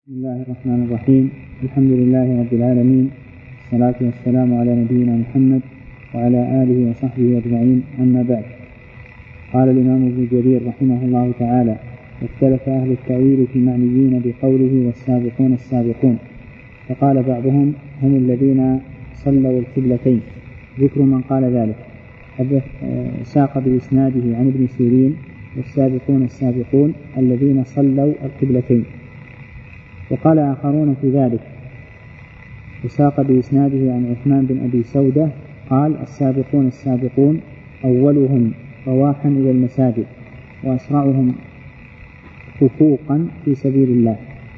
بسم الله الرحمن الرحيم. الحمد لله رب العالمين، والصلاة والسلام على نبينا محمد وعلى آله وصحبه أجمعين، أما بعد. قال الإمام ابن جرير رحمه الله تعالى: واختلف أهل التأويل في المعنيين بقوله والسابقون السابقون، فقال بعضهم: هم الذين صلوا القبلتين. ذكر من قال ذلك ساق بإسناده عن ابن سيرين: والسابقون السابقون الذين صلوا القبلتين. وقال آخرون في ذلك وساق بإسناده عن عثمان بن أبي سودة قال: السابقون السابقون أولهم رواحا إلى المساجد وأسرعهم خفوقا في سبيل الله.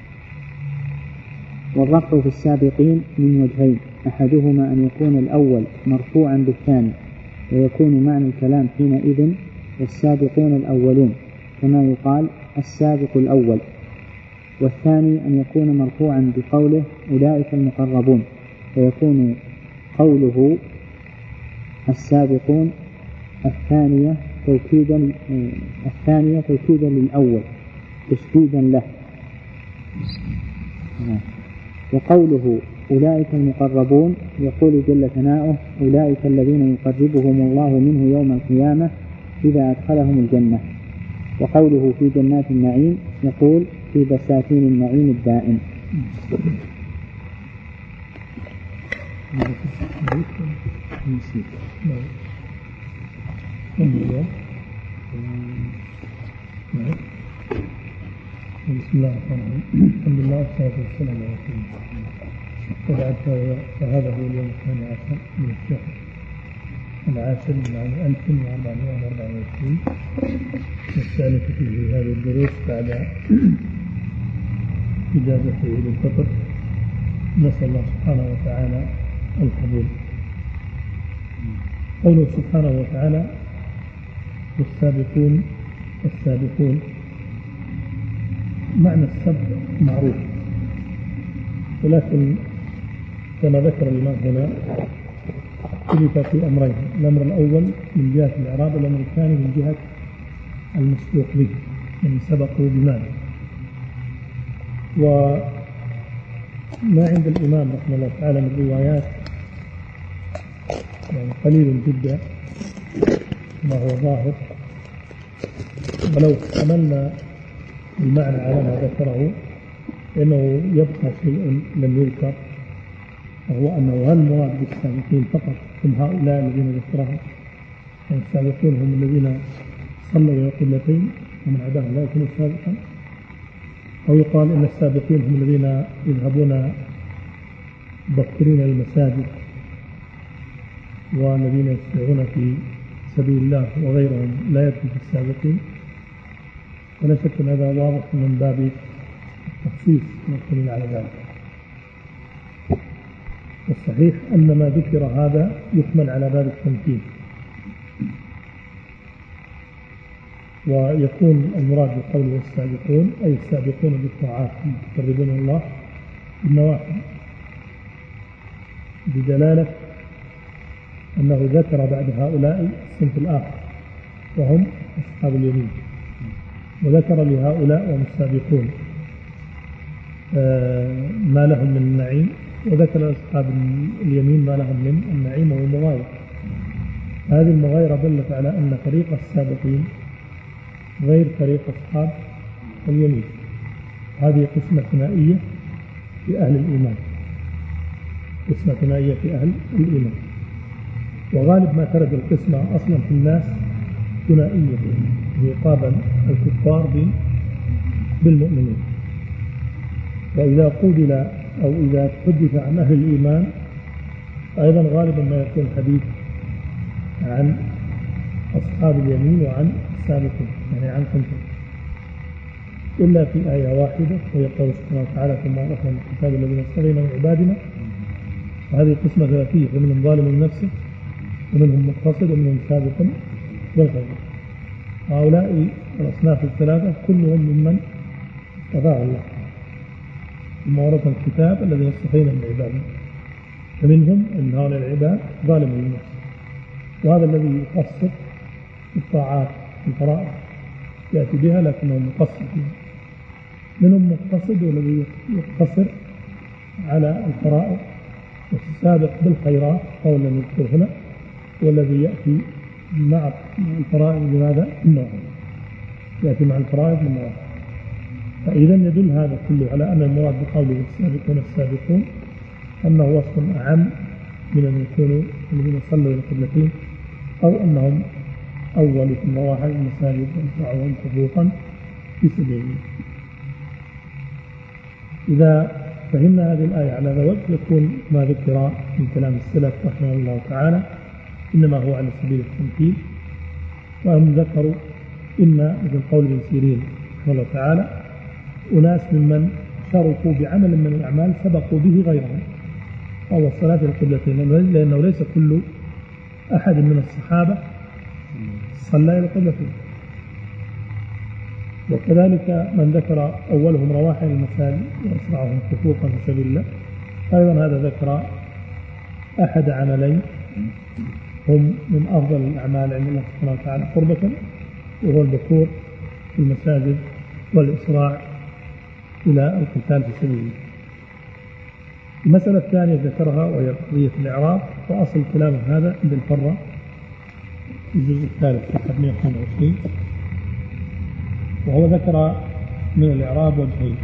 والرفع في السابقين من وجهين: أحدهما أن يكون الأول مرفوعا بالثاني، ويكون معنى الكلام حينئذ والسابقون الأولون، كما يقال السابق الأول. والثاني أن يكون مرفوعا بقوله أولئك المقربون، ويكون قوله السابقون الثانية توكيدا للأول تشديدا له. وقوله أولئك المقربون يقول جل ثناؤه: أولئك الذين يقربهم الله منه يوم القيامة إذا أدخلهم الجنة. وقوله في جنات النعيم يقول: في بساتين النعيم الدائم. بسم الله الرحمن الرحيم. الحمد لله والصلاة والسلام على رسول الله. فهذا هو اليوم 12 من الشهر العاشر من عام 1424، نستأنف فيه هذه الدروس بعد إجازة عيد الفطر. نسأل الله سبحانه وتعالى القبول. قوله سبحانه وتعالى: والسابقون السابقون، معنى السبق معروف، ولكن كما ذكر الإمام هنا اختلف في أمرين: الأمر الأول من جهة الإعراب، والأمر الثاني من جهة المسبوق به، يعني سبقوا بمعنى. وما عند الإمام رحمه الله تعالى من روايات يعني قليل جدا ما هو ظاهر، ولو حملنا المعنى على ما ذكره فإنه يبقى شيء لم يذكر، وهو أنه هل المراد بالسابقين فقط هم هؤلاء الذين ذكرهم؟ يعني السابقون هم الذين صلوا إلى القبلتين ومن عداهم لا يكونوا سابقا، أو يقال إن السابقين هم الذين يذهبون مبكرين إلى المساجد والذين يسعون في سبيل الله وغيرهم لا يدخل في السابقين. ولا شك أن هذا واضح من باب التخصيص والدليل على ذلك. والصحيح أن ما ذكر هذا يحمل على باب التمثيل، ويكون المراد بقوله السابقون أي السابقون بالطاعات يقربون الله بالنوافل، بدلالة أنه ذكر بعد هؤلاء الصنف الآخر وهم أصحاب اليمين، وذكر لهؤلاء وهم السابقون ما لهم من النعيم، وذكر أصحاب اليمين ما لهم من النعيم والمغايرة. هذه المغايرة دلت على أن طريق السابقين غير طريق أصحاب اليمين. هذه قسمة ثنائية في أهل الإيمان، قسمة ثنائية في أهل الإيمان. وغالب ما ترد القسمة أصلا في الناس ثنائية، يقابل الكفار بالمؤمنين. وإذا قبل أو إذا تحدث عن أهل الإيمان أيضا غالبا ما يكون حديث عن أصحاب اليمين وعن السابقين، يعني عن صنفين، إلا في آية واحدة وهي قول سبحانه وتعالى: ثم أورثنا الكتاب الذين اصطفينا من عبادنا. وهذه قسمة ثلاثية: فمنهم ظالم لنفسه ومنهم مقتصد ومنهم سابق بالخيرات. هؤلاء الأصناف الثلاثة كلهم ممن اصطفاه الله، ثم أورثنا الكتاب الذين اصطفينا من عبادنا، فمنهم من هؤلاء العباد ظالم لنفسه، وهذا الذي يقصر الطاعات الفرائض يأتي بها لكنه مقصر فيها. منهم مقتصد والذي يقتصر على الفرائض، والسابق بالخيرات قولا يذكر هنا، والذي يأتي مع الفرائض بماذا؟ يأتي مع الفرائض من واحد. فإذا يدل هذا كله على أن المراد بقوله السابقون السابقون أنه وصف أعم من أن يكونوا الذين صلوا إلى القبلتين، أو أنهم أول ثم واحد المساجد وانفعهم خفوفا في سبيل الله. إذا فهمنا هذه الآية على هذا الوجه يكون ما ذكر من كلام السلف رحمه الله تعالى إنما هو على سبيل التمثيل، وهم ذكروا إن مثل قول ابن سيرين رحمه الله تعالى أناس ممن شركوا بعمل من الأعمال سبقوا به غيرهم، أو الصلاة إلى القبلتين، لأنه ليس كل أحد من الصحابة صلى إلى القبلتين. وكذلك من ذكر أولهم رواحل المساجد وأسرعهم خفوفا في سبيل الله، أيضا هذا ذكر أحد عملين هم من أفضل الأعمال عند الله سبحانه وتعالى قربة، وهو البكور في المساجد والإسراع إلى القتال في سبيل الله. المسألة الثانية ذكرها وهي قضية الإعراب، وأصل كلام هذا عند الفرة في الجزء الثالث صفحة 122، وهو ذكر من الإعراب وجهين.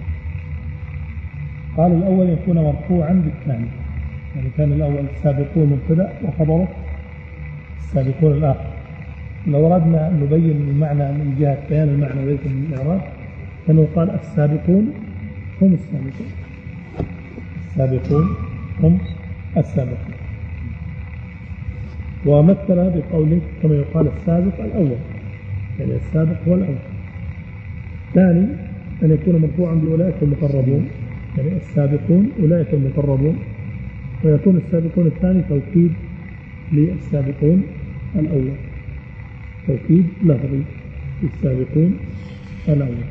قال الأول يكون مرفوعا بالثاني، يعني كان الأول السابقون مبتدأ وخبره السابقون الآخر. لو أردنا أن نبين المعنى من جهة بيان المعنى وليس من الإعراب كانوا قال السابقون هم السابقون، السابقون هم السابقون. ومثل بقوله كما يقال السابق الأول، يعني السابق هو الأول. ثاني أن يكون مرفوعا بأولئك المقربون، يعني السابقون أولئك المقربون، ويكون السابقون الثاني توكيد للسابقون الأول، توكيد لفظي للسابقون الأول.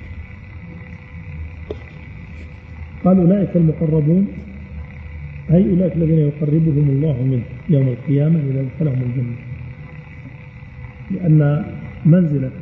قال أولئك المقربون أي أولئك الذين يقربهم الله منه يوم القيامة إذا أدخلهم الجنة، لأن منزلة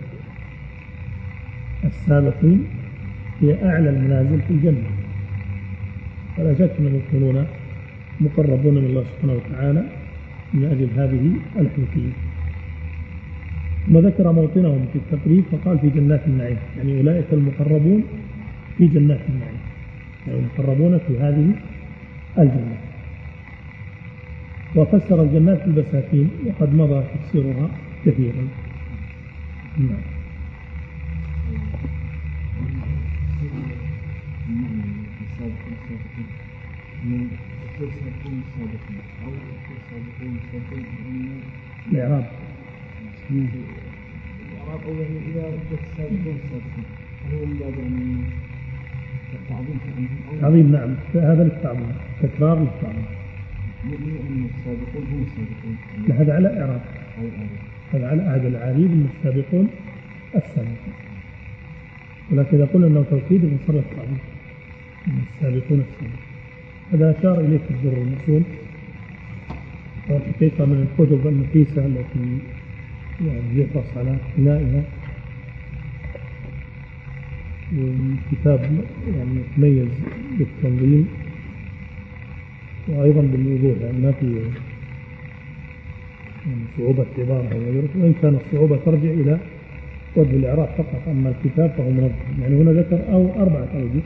السابقين هي أعلى المنازل في الجنة، فلا شك أنهم يكونون مقربون من الله سبحانه وتعالى من أجل هذه الحيثية. ثم ذكر موطنهم في التقريب فقال في جنات النعيم، يعني أولئك المقربون في جنات النعيم، يعني المقربون في هذه الجنة. وفسر الجنات بالبساتين وقد مضى تفسيرها كثيرا. نعم. الإعراب أولا إذا وجدت السابقون هو من باب التعظيم تعظيم. نعم، هذا للتعظيم، تكرار للتعظيم. أن السابقون هم السابقون، هذا على إعراب، هذا على أهل العريب من السابقون السابقون، ولكن إذا قلنا أنه توكيد فصار التعظيم من السابقون السابقون. هذا أشار إليه في الدر المسؤول، وحقيقة من الكتب النفيسة التي يعني يحرص على اقتنائها، كتاب يعني يتميز بالتنظيم وأيضا بالوضوح، يعني ما في يعني صعوبة عبارة وإن كان الصعوبة ترجع إلى وجه الإعراب فقط، أما الكتاب فهو منظم. يعني هنا ذكر أو 4 أوجه،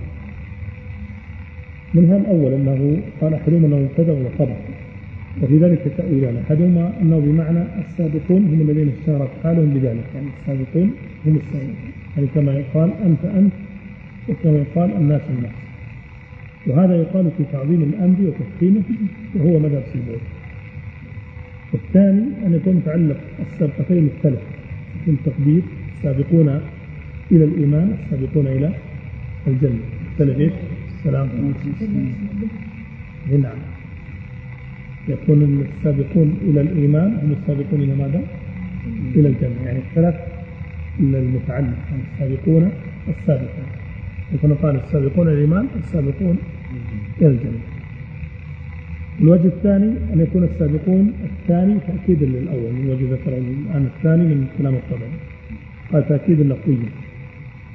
منها الأول أنه قال أحدهما أنه مبتدأ وخبر، وفي ذلك تأويلان، أحدهما أنه بمعنى السابقون هم الذين اشتهرت حالهم بذلك، يعني السابقون هم السابقون، يعني كما يقال أنت وكما يقال الناس. وهذا يقال في تعظيم الأمر وتفخيمه، وهو مذهب سيبويه. والثاني أن يكون متعلق السابقتين مختلف، يكون تقدير السابقون إلى الإيمان السابقون إلى الجنة، مختلف إيش؟ السلام عليكم. نعم، يكون السابقون إلى الإيمان هم السابقون إلى ماذا؟ إلى الجنة، يعني اختلف المتعلق، يعني السابقون السابقون، وكما قال السابقون إلى الإيمان السابقون إلى الجنة. الوجه الثاني أن يكون السابقون الثاني تأكيدا للأول، من وجه ذكره الآن الثاني من كلام الطبري، قال تأكيدا لفظيا،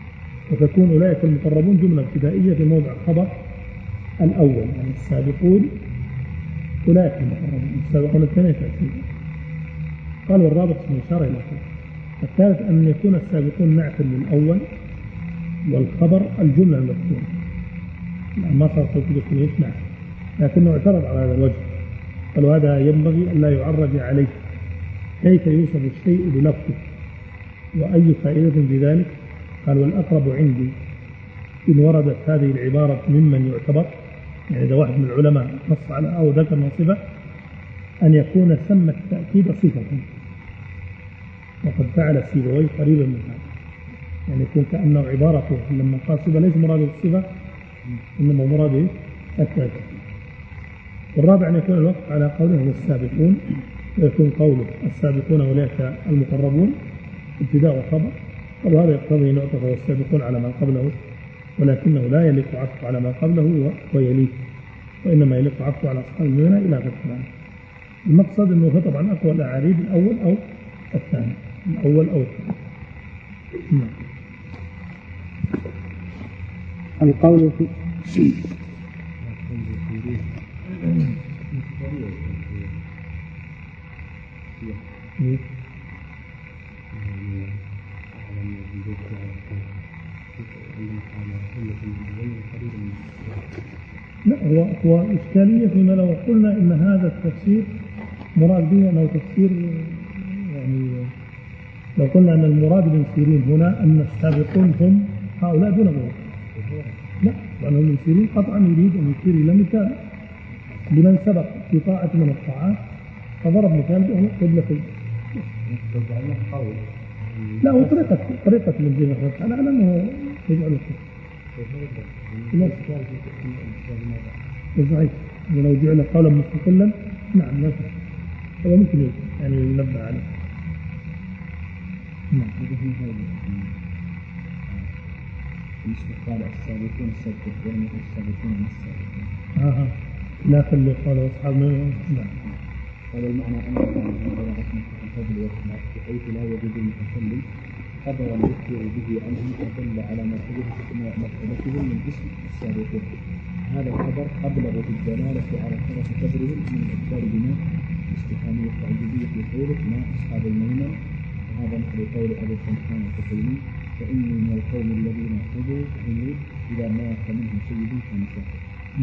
وتكون أولئك المقربون جملة ابتدائية في موضع خبر الأول، يعني السابقون أولئك المقربون، السابقون الثانية تأكيد. قال والرابط اسمه إشارة إلى آخره. الثالث أن يكون السابقون نعت للأول والخبر الجملة المذكورة، ما صار توكيد اسمه نعت، لكنه اعترض على هذا الوجه، قال هذا ينبغي أن لا يعرج عليه، كيف يوصف الشيء بلفظه وأي فائدة بذلك؟ قال والأقرب عندي إن وردت هذه العبارة ممن يعتبر، يعني إذا واحد من العلماء نص على أو ذكر صفة، أن يكون سمى التأكيد صفة، وقد فعل سيبويه قريبا من هذا، يعني يكون كأنه عبارته لما قال صفة ليس مراده الصفة إنما مراده التأكيد. والرابع أن يكون الوقت على قوله والسابقون، ويكون قوله السابقون أولئك المقربون ابتداء وخبر، وهذا يقتضي أن يعطف والسابقون على ما قبله، ولكنه لا يليق عطف على ما قبله ويليه، وإنما يليق عطف على أصحاب الميمنة إلى غير ذلك. المقصد أنه هو طبعا أقوى الأعاريب الأول أو الثاني، الأول أو الثاني. القول في لا، هو إشكالية هنا لو قلنا إن هذا التفسير مراد به أنه تفسير، يعني لو قلنا أن المراد بن سيرين هنا أن السابقون هم هؤلاء دون غيرهم، لا، لأن ابن سيرين قطعا يريد أن يشير إلى مثال لمن سبق في طاعة من الطاعات، فضرب مثال بأنه قبلتين. لا، هو طريقة من جهة على أنه يجعل صحيح، ولو جعل قولا مستقلا نعم لا شك، هو ممكن يعني ينبه عليه. نعم. بالنسبة قال السابقون السابقون السابقون السابقون. لا خلي قال أصحاب نعم. قال المعنى أن الله رحمه الفضل والرحمة بحيث لا يجوز المتكلم خبرا يذكر به عنهم أدل على مرتبتهم من اسم السابقون. هذا الخبر أبلغ في الدلالة على شرف قدرهم من الإخبار بما استفهامية التعجيبية في قوله ما أصحاب الميمنة، وهذا مثل قول أبي الخنسان الحسيني فإني من القوم الذين خذوا عمود إذا مات منهم سيد فمساكر.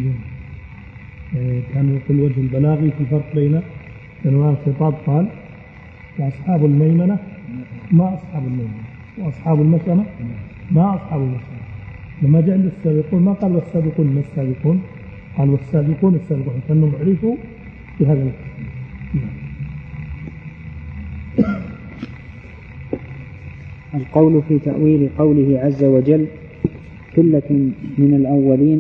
كان في الوجه البلاغي في فرق بين أنواع الخطاب، قال وأصحاب الميمنة ما أصحاب الميمنة، وأصحاب المشأمة ما أصحاب المشأمة. لما جاء عند السابقون ما قال والسابقون ما السابقون، قال والسابقون السابقون، كأنهم عرفوا بهذا الكلام. القول في تأويل قوله عز وجل ثلة من الأولين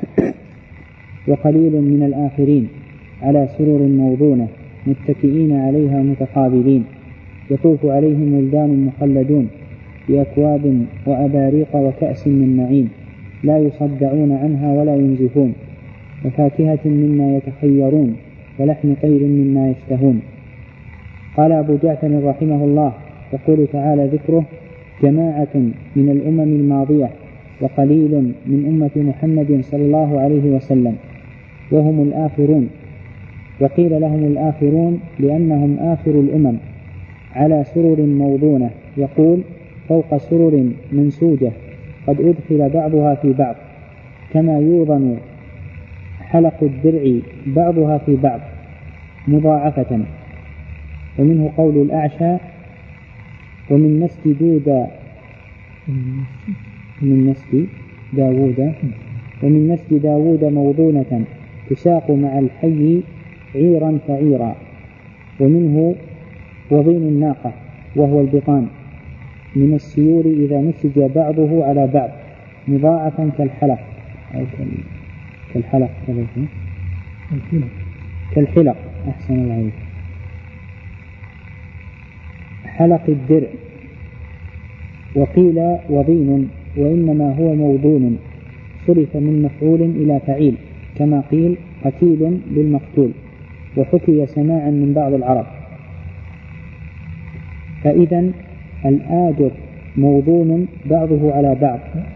وقليل من الآخرين على سرر موضونة متكئين عليها متقابلين يطوف عليهم ولدان مخلدون بأكواب وأباريق وكأس من معين لا يصدعون عنها ولا ينزفون وفاكهة مما يتخيرون ولحم طير مما يشتهون. قال أبو جعفر رحمه الله يقول تعالى ذكره جماعة من الأمم الماضية وقليل من أمة محمد صلى الله عليه وسلم وهم الآخرون، وقيل لهم الآخرون لأنهم آخر الأمم على سرر موضونة، يقول فوق سرر منسوجة قد أدخل بعضها في بعض كما يوضن حلق الدرع بعضها في بعض مضاعفة. ومنه قول الأعشى ومن نسل داوود ومن نسل داوود موضونة تساق مع الحي عيرا فعيرا. ومنه وضين الناقة وهو البطان من السيور إذا نسج بعضه على بعض مضاعفا كالحلق أو كالحلق أحسن الله، حلق الدرع. وقيل وضين وإنما هو موضون صرف من مفعول إلى فعيل كما قيل قتيل للمقتول، وحكي سماعا من بعض العرب. فإذا الآجر موضون بعضه على بعض.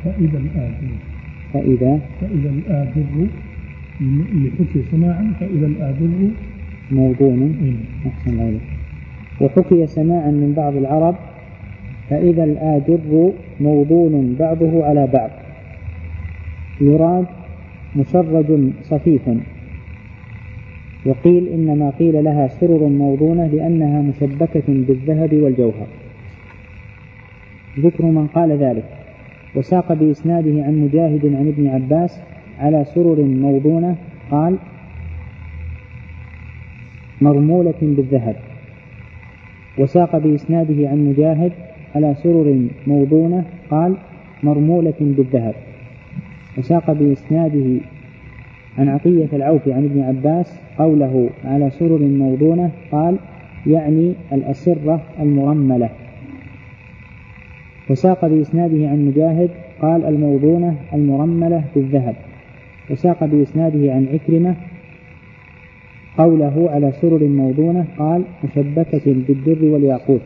فإذا الآجر لحكي سماعا فإذا الآجر موضون. أحسن عليك. وحكي سماعا من بعض العرب فإذا الآجر موضون بعضه على بعض، يراد مشرج صفيف. وقيل إنما قيل لها سرر موضونة لأنها مشبكة بالذهب والجوهر. ذكر من قال ذلك. وساق بإسناده عن مجاهد عن ابن عباس على سرر موضونة قال مرمولة بالذهب. وساق بإسناده عن مجاهد على سرر موضونة قال مرمولة بالذهب. وساق بإسناده عن عطية العوفي عن ابن عباس قوله على سرر موضونة قال يعني الأسرة المرملة. وساق بإسناده عن مجاهد قال الموضونة المرملة بالذهب. وساق بإسناده عن عكرمة قوله على سرر موضونة قال مشبكة بالدر والياقوت.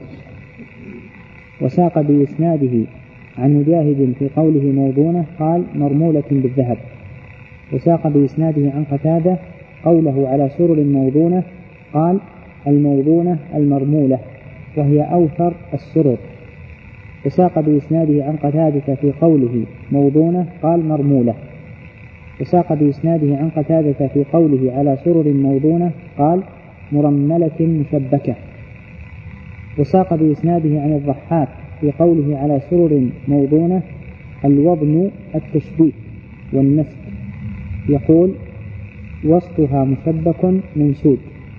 وساق بإسناده عن مجاهد في قوله موضونة قال مرمولة بالذهب. وساق بإسناده عن قتادة قوله على سرر موضونة قال الموضونة المرمولة وهي أوثر السرر. وساق بإسناده عن قتادة في قوله موضونة قال مرمولة. وساق بإسناده عن قتادة في قوله على سرر موضونة قال مرملة مشبكة. وساق بإسناده عن الضحاك في قوله على سرر موضونة الوضن التشبيه والنسك، يقول وسطها مشبك منسوج.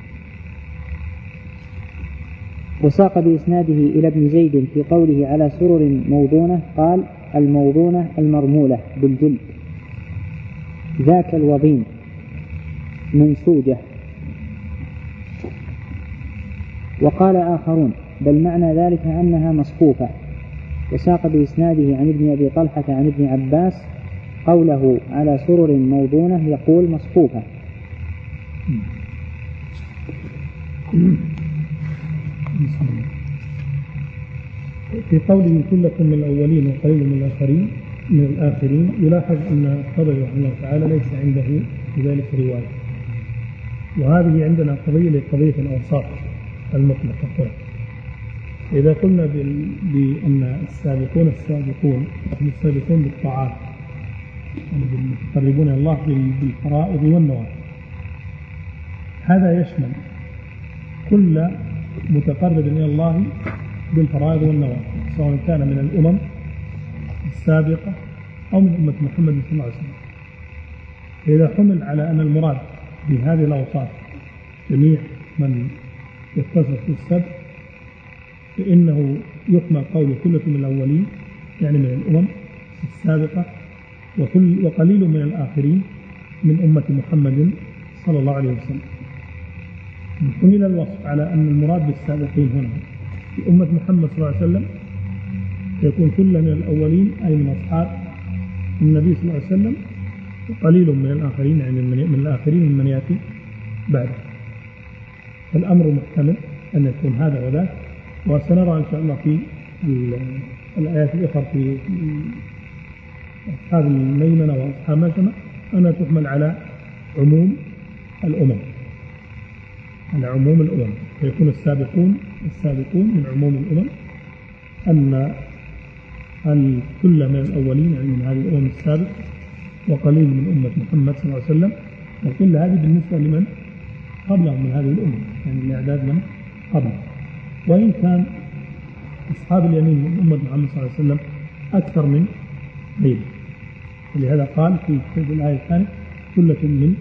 وساق بإسناده إلى ابن زيد في قوله على سرر موضونة قال الموضونة المرمولة بالجلد ذاك الوضين منسوجة. وقال آخرون بل معنى ذلك أنها مصفوفة. وساق بإسناده عن ابن أبي طلحة عن ابن عباس قوله على سرر موضونة يقول مصفوفة. في قوله كلة من الأولين وقليل من الآخرين يلاحظ أن الطبري رحمه الله تعالى ليس عنده في ذلك رواية. وهذه عندنا قضية الأوصاف المطلقة. إذا قلنا بأن السابقون بالطاعات المتقربون إلى الله بالفرائض والنوافل، هذا يشمل كل متقرب إلى الله بالفرائض والنوافل سواء كان من الأمم السابقة أو من أمة محمد صلى الله عليه وسلم. إذا حمل على أن المراد بهذه الأوصاف جميع من يتصف بالسبب فإنه يحمل قول كلة من الأولين يعني من الأمم السابقة وقليل من الآخرين من أمة محمد صلى الله عليه وسلم. حمل الوصف على أن المراد بالسابقين هنا في أمة محمد صلى الله عليه وسلم يكون كل من الأولين أي من أصحاب النبي صلى الله عليه وسلم وقليل من الآخرين يعني من الآخرين من يأتي بعده. فالأمر محتمل أن يكون هذا وذاك، وسنرى إن شاء الله في الآيات الأخرى في أصحاب الميمنة وأصحاب مشأمة أنها تحمل على عموم الأمم فيكون السابقون من عموم الأمم أن كل من الأولين يعني من هذه الأمم السابق وقليل من أمة محمد صلى الله عليه وسلم، وكل هذه بالنسبة لمن قبلهم من هذه الأمة يعني الإعداد من قبل. وإن كان أصحاب اليمين من أمة محمد صلى الله عليه وسلم أكثر من غيره، ولهذا قال في الآية الثانية ثلة من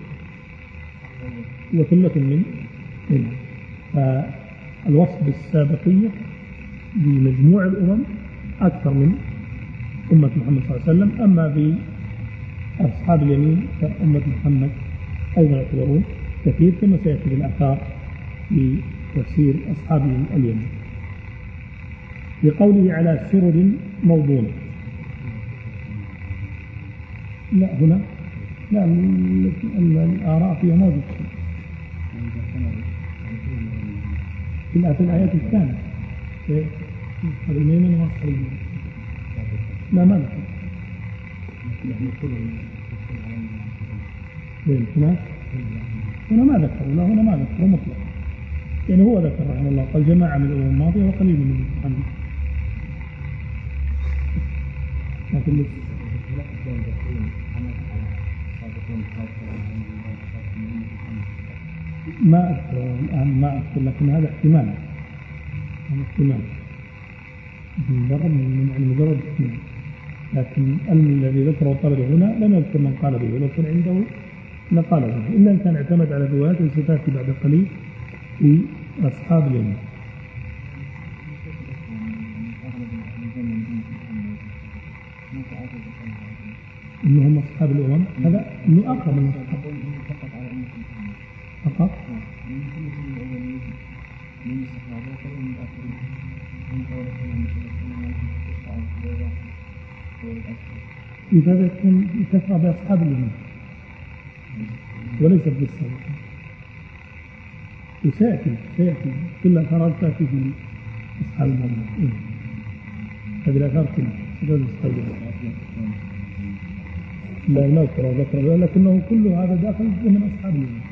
وثلة من منهم. فالوصف بالسابقية بمجموع الأمم أكثر من أمة محمد صلى الله عليه وسلم. أما بأصحاب اليمين فأمة محمد أيضا يعتبرون كثير كما سيأتي بالآثار في تفسير أصحاب اليمين. بقوله على سرر موضونة، لا هنا لا الآراء فيها موجود في الآيات الثانية أصحاب اليمين وأصحاب اليمين لا ما ذكر. هنا ما ذكر، لا هنا ما ذكر مطلق. يعني هو ذكر رحمه الله قال جماعة من الأمم الماضية وقليل من المتحمل. لكن ما أذكر الآن، ما أذكر، لكن هذا احتمال، من مجرد احتمال. لكن الذي ذكره الطبري هنا لم يذكر من قال به، ولو كان عنده لقال به، إلا إن كان اعتمد على الروايات التي ستأتي بعد قليل في أصحاب اليمين. إنهم أصحاب الأمم، هذا إنه أقرب من أصحاب فقط. لذلك يكون كثرة بأصحاب اليمين وليس بالسابقين. وسيأتي كل الآثار تأتي في أصحاب اليمين. هذه الآثار كلها لا ذكر، لكنه كل هذا داخل من أصحاب اليمين.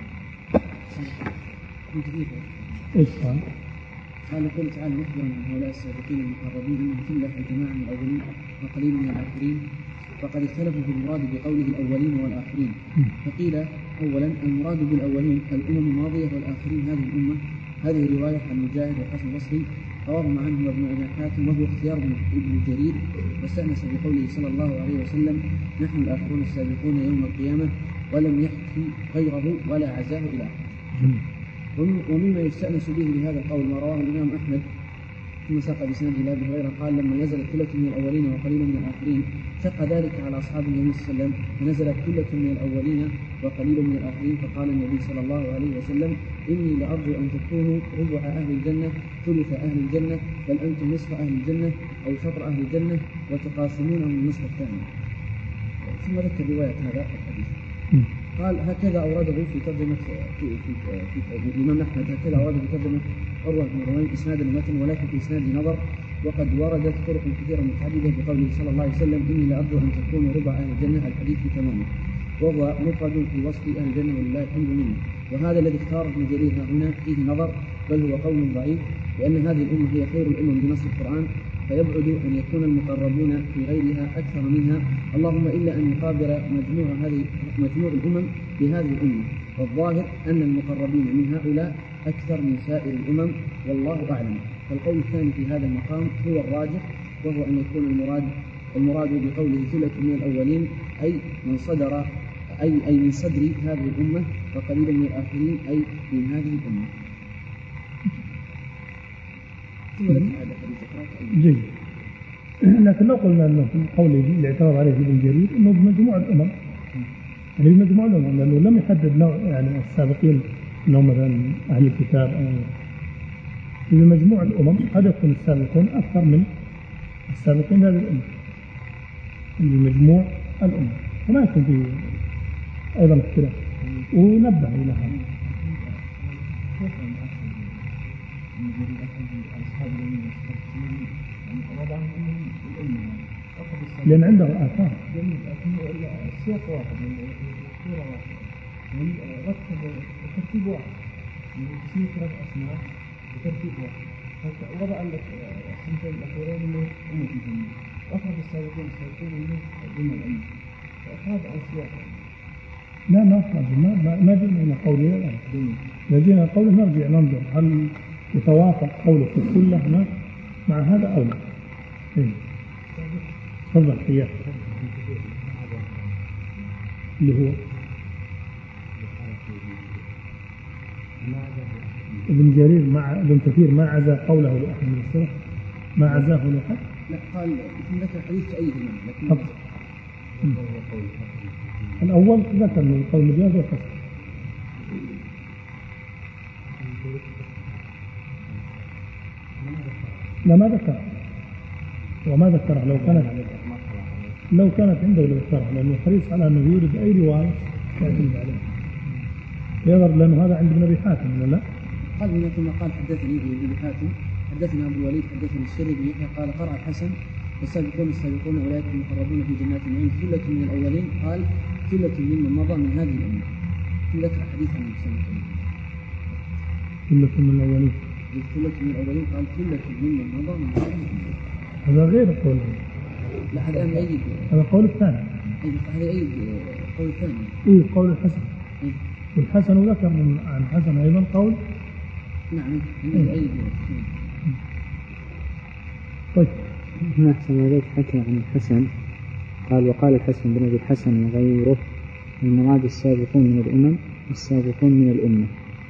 إيش قال؟ قال قوله تعالى مخبرا عن هؤلاء السابقين المقربين انهم ثلة الجماعة من الأولين وقليل من الآخرين، فقد اختلفوا في المراد بقوله الأولين والآخرين. فقيل أولا المراد بالأولين الأمم الماضية والآخرين هذه الأمة. هذه رواية عن مجاهد والحسن البصري رواهما عنه ابن أبي حاتم، وهو اختيار ابن جرير، واستأنس بقوله صلى الله عليه وسلم نحن الآخرون السابقون يوم القيامة، ولم يحكي غيره ولا عزاه إلى آخره. ومما يستأنس به لهذا القول ما رواه الإمام أحمد ثم ساق بسنده إلى أبي هريرة قال لما نزلت ثلة من الأولين وقليل من الآخرين شق ذلك على أصحاب النبي صلى الله عليه وسلم، فنزلت ثلة من الأولين وقليل من الآخرين، فقال النبي صلى الله عليه وسلم إني لأرجو أن تكونوا ربع أهل الجنة ثلث أهل الجنة، بل أنتم نصف أهل الجنة أو شطر أهل الجنة وتقاسمونه النصف الثاني. ثم ذكر رواية هذا الحديث. قال هكذا أورده في ترجمة في الإمام أحمد، هكذا أورده في ترجمة عروة بن رويم إسناد المتن، ولكن في إسناد نظر، وقد وردت طرق كثيرة متعددة بقوله صلى الله عليه وسلم إني لأرجو أن تكونوا ربع أهل الجنة الحديث تماما، وهو مفرد في وصف أهل الجنة ولله الحمد منه. وهذا الذي اختاره ابن جرير هنا فيه نظر، بل هو قول ضعيف، لأن هذه الأمة هي خير الأمم بنص القرآن، فيبعد أن يكون المقربون في غيرها أكثر منها، اللهم إلا أن يقابل مجموع الأمم بهذه الأمة، والظاهر أن المقربين من هؤلاء أكثر من سائر الأمم، والله أعلم. فالقول الثاني في هذا المقام هو الراجح، وهو أن يكون المراد بقوله ثلة من الأولين أي من صدر أي من صدر هذه الأمة، وقليل من الآخرين أي من هذه الأمة. جيد. لكن لو قلنا أنه في القول الاعتراض عليه ابن جرير أنه بمجموع الأمم، يعني بمجموع الأمم، لأنه لم يحدد نوع يعني السابقين أنهم مثلا أهل الكتاب أو بمجموع الأمم، قد يكون السابقون أكثر من السابقين هذه الأمة بمجموع الأمم، وما يكون فيه أيضا اختلاف، ونبه إلى هذا. لأن عنده آثار. السياق واحد، الصورة واحد، ترتيب واحد، سياق رفع أسماء بترتيب واحد. وضع لك السنتين الأخيرين من أمة الجنة، أخرج السابقين من ضمن الأمة، فأخرج عن سياق. لا ما أخرج، ما جئنا إلى قوله الآن، لجينا قوله نرجع ننظر هل يتوافق قوله في السلة مع هذا أو لا. تفضل حياك. اللي هو ابن جرير مع ابن كثير ما عزى قوله لأحد من السلف، ما عزاه لأحد. لا قال مثل ذكر حديث أي إمام، لكن الأول ذكر من قول مجاز وحسن. لا ما ذكر، وما ذكره لو كانت عنده لذكرها، لأنه حريص على أنه يورد أي رواية يعتمد عليها. يظهر لأنه هذا عند ابن أبي حاتم ولا لا؟ قال هنا ثم قال حدثني ابن أبي حاتم حدثنا أبو الوليد حدثني السري بن يحيى قال قرأ الحسن والسابقون السابقون أولئك المقربون في جنات النعيم ثلة من الأولين، قال ثلة ممن مضى من هذه الأمة. ذكر حديث عن السنة ثلة من الأولين، ثلة من الأولين قال ثلة ممن مضى من هذه الأمة. هذا غير قول، لا هذا يؤيد، هذا قول الثاني، هذا يؤيد قول الثاني. إيه قول الحسن. والحسن ذكر عن حسن أيضا قول. نعم يؤيد. طيب هنا أحسن عليك حكى عن الحسن قال وقال الحسن بن أبي الحسن وغيره المراد السابقون من الأمم السابقون من الأمة.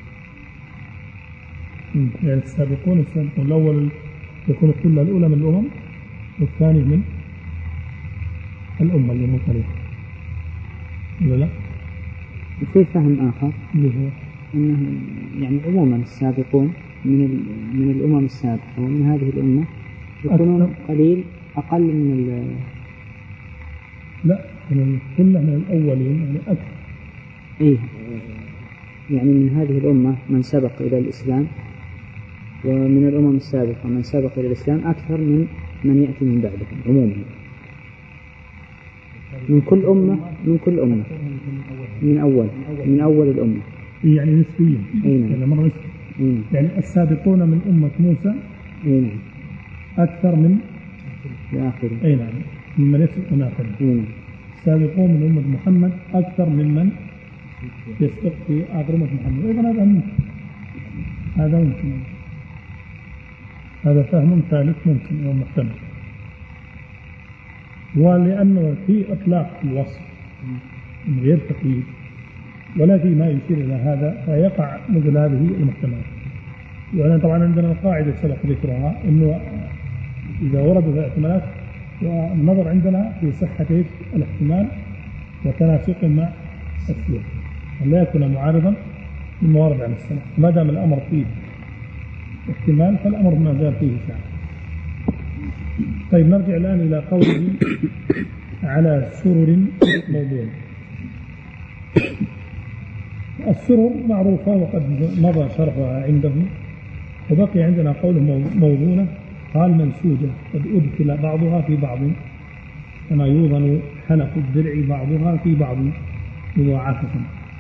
يعني السابقون الأول يكون كلها الأولى من الأمم والثاني من الأمة اللي مختلفة، ولا لا؟ وفي فهم آخر اللي هو أنه يعني عموما السابقون من الأمم السابقة ومن هذه الأمة يكونون قليل أقل من لا كلها من الأولين يعني أكثر. إيه يعني من هذه الأمة من سبق إلى الإسلام ومن الأمم السابقة من سبق إلى الإسلام أكثر من يأتي من بعدهم عموما، من كل أمة من أول الأمة يعني نسبيا. يعني مرة نسبيا. يعني السابقون من أمة موسى أكثر من الآخرين. أي نعم من يسبق من آخرين. السابقون من أمة محمد أكثر ممن يسبق في آخر أمة محمد. أيضا هذا ممكن هذا فهم ثالث ممكن أو محتمل. ولأنه في إطلاق الوصف من غير تقييد ولا في ما يشير إلى هذا فيقع مثل هذه المحتملات. وأنا طبعا عندنا قاعدة سبق ذكرها إنه إذا وردت الاحتمالات والنظر عندنا في صحة الاحتمال وتناسق مع السياق لا يكون معارضا لما ورد عن السنة. ما دام الأمر فيه احتمال فالأمر ما زال فيه ساعة. طيب نرجع الآن إلى قوله على سرر موضونة. السرر معروفة وقد مضى شرحها عنده، وبقي عندنا قوله موضونة قال منسوجة قد أدخل بعضها في بعض كما يوضن حلق الدرع بعضها في بعض مضاعفة.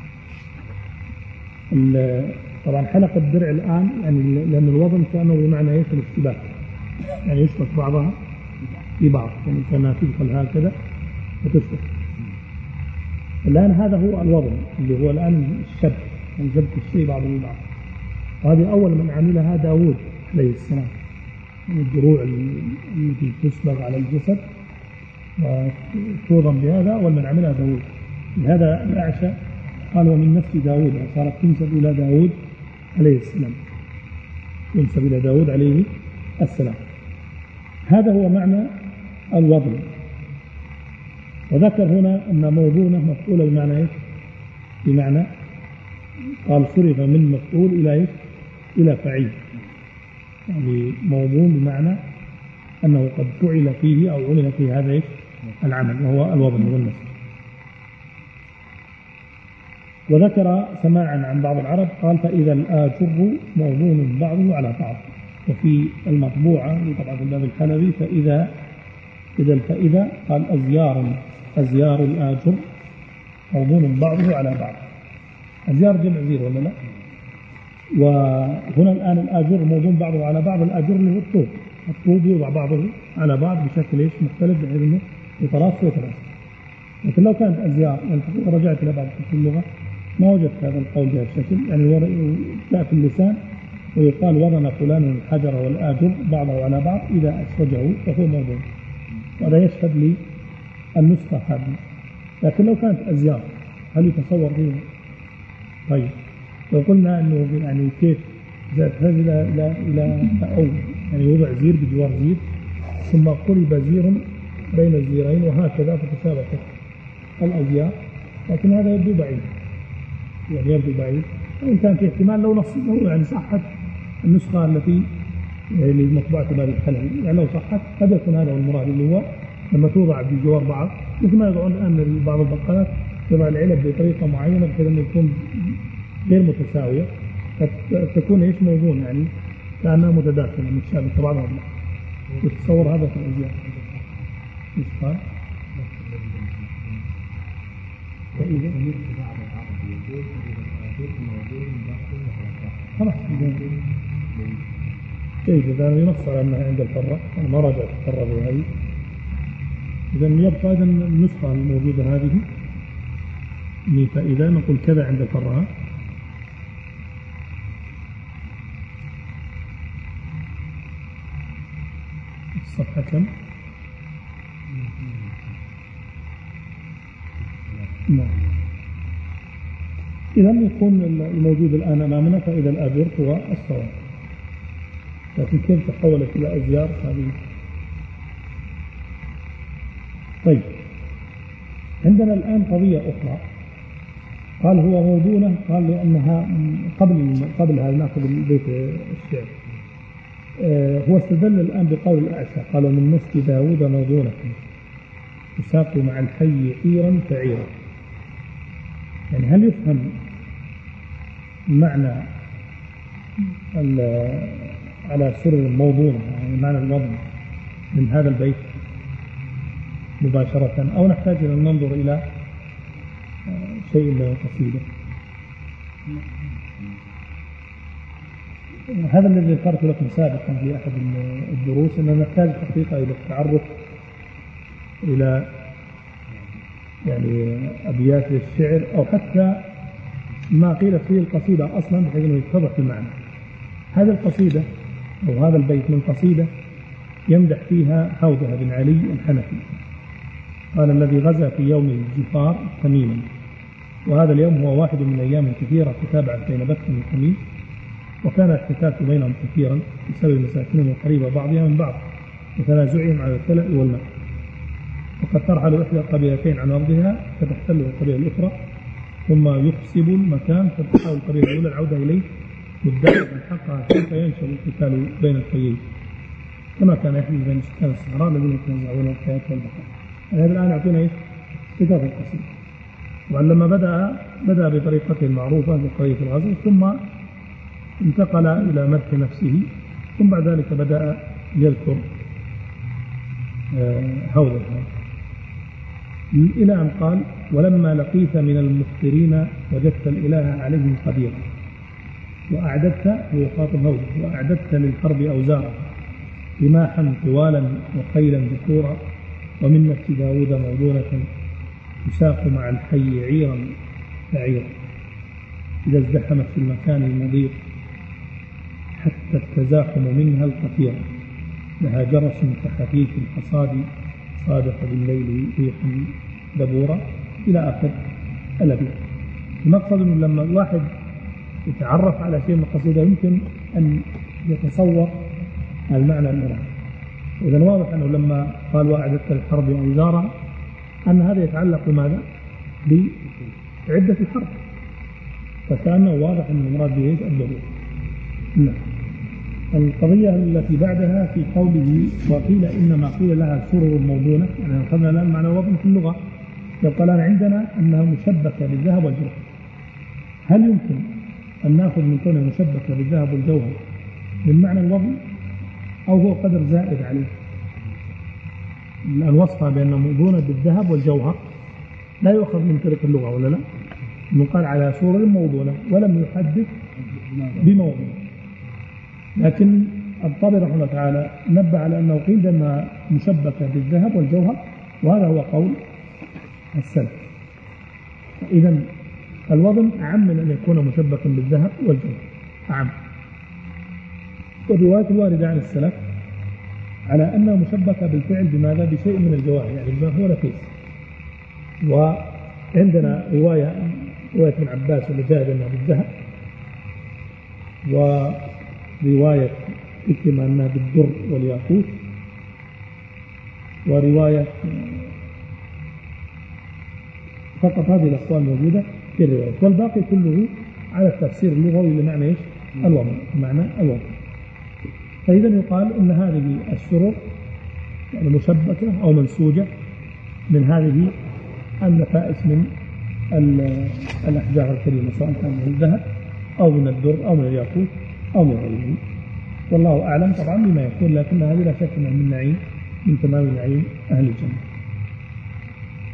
طبعا حلق الدرع الآن يعني لأن الوضن كأنه بمعنى الاشتباك يعني يشبك بعضها في بعض يعني كما تدخل هكذا وتشبك. الآن هذا هو الوضن اللي هو الآن الشبك يعني شبك الشيء بعضه ببعض. وهذه أول من عملها داود عليه السلام، الدروع التي تسبغ على الجسد وتوضم بهذا أول من عملها داود. لهذا الأعشى قال ومن نفس داود صارت تنسب إلى داود عليه السلام، تنسب إلى داود عليه السلام. هذا هو معنى الوضن. وذكر هنا أن موضونة مفعولة بمعنى إيش؟ بمعنى قال صرف من مفعول إلى إيش؟ إلى فعيل. يعني موضون بمعنى أنه قد فعل فيه أو عمل فيه هذا إيش؟ العمل وهو الوضن والنسب. وذكر سماعا عن بعض العرب قال فإذا الآجر موضون بعضه على بعض. وفي المطبوعة طبعا في الباب الحلبي فإذا قال أزيار الآجر موضون بعضه على بعض. أزيار جمع زير ولا لا؟ وهنا الآن الآجر موضون بعضه على بعض. الآجر اللي هو الطوب يوضع بعضه على بعض بشكل إيش مختلف بحيث إنه يتراص ويتراص. لكن لو كانت أزيار يعني رجعت إلى بعض في اللغة ما وجدت هذا القول بهذا الشكل. يعني جاء في اللسان ويقال وضن فلان الحجر والآجر بعضه على بعض إذا أسوجه فهو موضوع. وهذا يشهد لي النسخة هذه. لكن لو كانت أزيار هل يتصور فيها؟ طيب لو قلنا أنه يعني كيف تحتاج إلى تأول يعني يوضع زير بجوار زير ثم قرب زير بين الزيرين وهكذا فتسابقت الأزيار. لكن هذا يبدو بعيد يعني يبدو بعيد. وإن كان في احتمال لو يعني صحت النسخة التي لمطبوعة باب الحلبي يعني لو صحت قد يكون هذا المراد اللي هو لما توضع بجوار بعض مثل ما يضعون الآن بعض البقالات يضع العلب بطريقة معينة بحيث أن يكون غير متساوية تكون إيش موضوع يعني كأنها متداخلة متشابكة بعضها البعض. وتصور هذا في الأزياء. قال وإذا خلاص إذا ينص على أنها عند الفراء، أنا ما راجعت الفراء بهذه، إذا يبقى إذا النسخة الموجودة هذه، فإذا نقول كذا عند الفراء الصفحة كم؟ نعم. إذا يكون الموجود الآن أمامنا فإذا الآبرت هو الصواب، لكن كيف تحولت إلى أزيار هذه؟ طيب، عندنا الآن قضية أخرى، قال هو موضونة، قال لأنها قبل هذا نأخذ البيت الشعر. هو استدل الآن بقول الأعشى، قالوا من نسك داود موضونة تساق مع الحي عيرا فعيرا. يعني هل يفهم معنى على سر موضونة، يعني معنى الوضع من هذا البيت مباشرة، أو نحتاج أن ننظر إلى شيء من القصيدة؟ هذا الذي ذكرت لكم سابقا في أحد الدروس، أننا نحتاج حقيقة إلى التعرف إلى يعني أبيات الشعر أو حتى ما قيل فيه القصيدة أصلا بحيث أنه يتضح المعنى. هذه القصيدة أو هذا البيت من قصيدة يمدح فيها حوضة بن علي الحنفي، قال الذي غزا في يوم الجفار تميما، وهذا اليوم هو واحد من أيام كثيرة تتابعت بين بكر وتميم، وكان الاحتكاك بينهم كثيرا بسبب مساكنهم القريبة بعضها من بعض وتنازعهم على الكلأ والماء، وقد ترحل إحدى القبيلتين عن أرضها فتحتل القبيلة الأخرى، ثم يقسب المكان فتحاول القبيلة الأولى العودة إليه مدعي عن حقها كيف ينشر القتال بين الحيين، كما كان يحدث بين سكان الصحراء الذين يتنازعون الحياة والبقاء. هذا الآن يعطينا إيش؟ كتاب القصيدة. ولما بدأ بطريقته المعروفة بقضية الغزو، ثم انتقل إلى مدح نفسه، ثم بعد ذلك بدأ يذكر هوذا إلى أن قال ولما لقيت من المفترين وجدت الإله عليهم قديرا وأعددت، هو خاطب هوذا، وأعددت للحرب أوزارا رماحا طوالا وخيلا ذكورا ومن نفس داود موضونة تساق مع الحي عيرا فعيرا إذا ازدحمت في المكان المضيق حتى التزاحم منها القطير لها جرس كخفيف الحصاد صادف بالليل ريحا دبورا إلى آخر الأبيات. المقصد أنه لما الواحد يتعرف على شيء من القصيدة يمكن أن يتصور المعنى المراد. إذن واضح أنه لما قال وأعددت الحرب أوزارا أن هذا يتعلق بماذا؟ بعدة الحرب، فكأنه واضح أن المراد به الضرورة. نعم. القضية التي بعدها في قوله وقيل إنما قيل لها سرر موضونة، يعني أخذنا الآن معنى الوضع في اللغة، يقال عندنا أنها مشبكة بالذهب والجوهر. هل يمكن أن نأخذ من كونها مشبكة بالذهب والجوهر من معنى الوضع، أو هو قدر زائد عليه؟ الآن وصفها بأنها موضونة بالذهب والجوهر لا يؤخذ من طريق اللغة ولا لا؟ يقال على سرر موضونة ولم يحدث بموضوع، لكن الطبري رحمه الله تعالى نبه على أنه قيل بأنها مشبكة بالذهب والجوهر، وهذا هو قول السلف. إذن الوضم أعم من أن يكون مشبكا بالذهب والجوهر، أعم. والروايات الواردة عن السلف على أنها مشبكة بالفعل بماذا؟ بشيء من الجواهر، يعني بما هو نفيس. وعندنا رواية ابن عباس ومجاهد أنها بالذهب، ورواية كلمة أنها بالدر والياقوت، ورواية فقط هذه الأقوال موجودة في الرواية، والباقي كله على التفسير اللغوي لمعنى إيش؟ الوضع، معنى الوضع. فإذا يقال أن هذه السرر يعني مشبكة أو منسوجة من هذه النفائس من الأحجار الكريمة، سواء كان من الذهب أو من الدر أو من الياقوت أو من غيره. والله أعلم طبعا بما يكون، لكن هذه لا شك من نعيم من تمام نعيم أهل الجنة.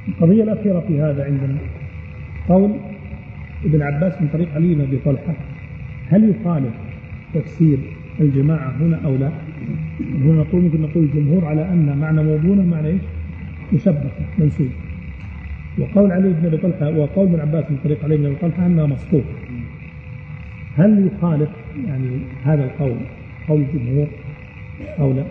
القضية الأخيرة في هذا عندنا قول ابن عباس من طريق علي بن أبي طلحة، هل يخالف تفسير الجماعة هنا أو لا؟ هنا ممكن نقول الجمهور على أن معنى موضونة معنى إيش؟ مشبهة منسوب. وقول علي بن أبي طلحة وقول ابن عباس من طريق علي بن أبي طلحة أنها مسقوطة. هل يخالف يعني هذا القول قول الجمهور أو لا؟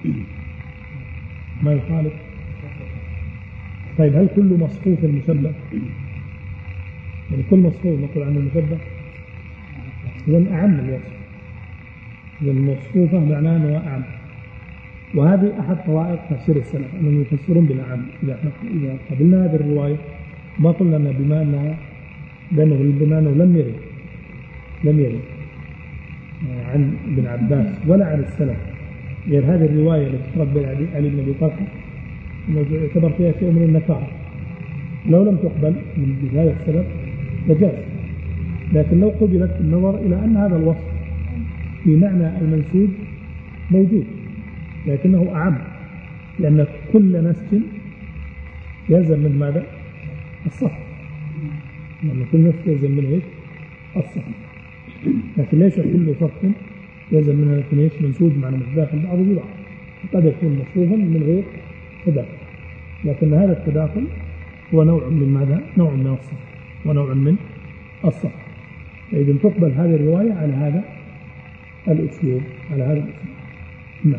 ما يخالف. طيب هل كل مسقوط مشبه؟ يعني كل مسقوط نقول عنه مشبه؟ إذن أعم الوصف. إذن المسقوطة معناه أنه أعم. وهذه أحد طوائف تفسير السلف أنهم يفسرون بالأعم. إذا قبلنا هذه الرواية ما قلنا أن بما أنه لم يرد عن ابن عباس ولا عن السلف غير هذه الرواية التي ترد بين علي بن أبي طلحة أنه يعتبر فيها شيء من النكارة. لو لم تقبل من هذا السبب لجاز، لكن لو قبلت النظر إلى أن هذا الوصف في معنى المنسوب موجود لكنه أعم، لأن كل نسج يلزم من ماذا؟ الصح. لأن كل نسج يلزم منه إيش؟ الصح. لكن ليس كل صف يلزم منها يكون إيش؟ منسوب معنى متداخل بعضه ببعض، قد يكون مصروفا من غير تداخل، لكن هذا التداخل هو نوع من ماذا؟ نوع من الصح ونوع من الصح. فإذا تقبل هذه الرواية على هذا الأسلوب. نعم.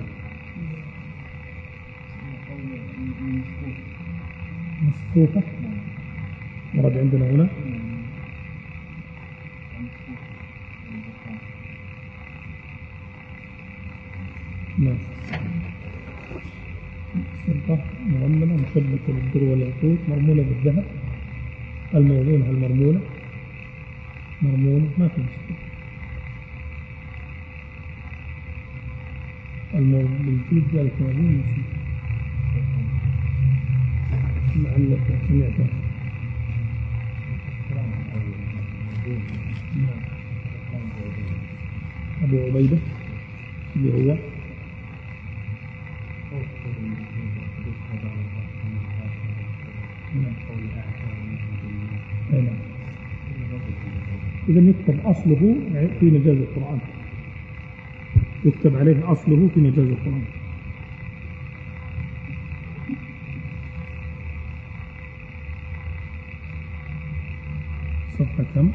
مسقوطة ورد عندنا هنا نعم. سلطة مرملة مشبكة بالدر والياقوت مرمولة بالذهب. الموضونة المرمولة ما في مشكلة. بالجيد ذلك مرمول معلق سمعته. أبو عبيدة اللي هو إذا يكتب أصله في مجاز القرآن، يكتب عليه أصله في مجاز القرآن. صفحة كم؟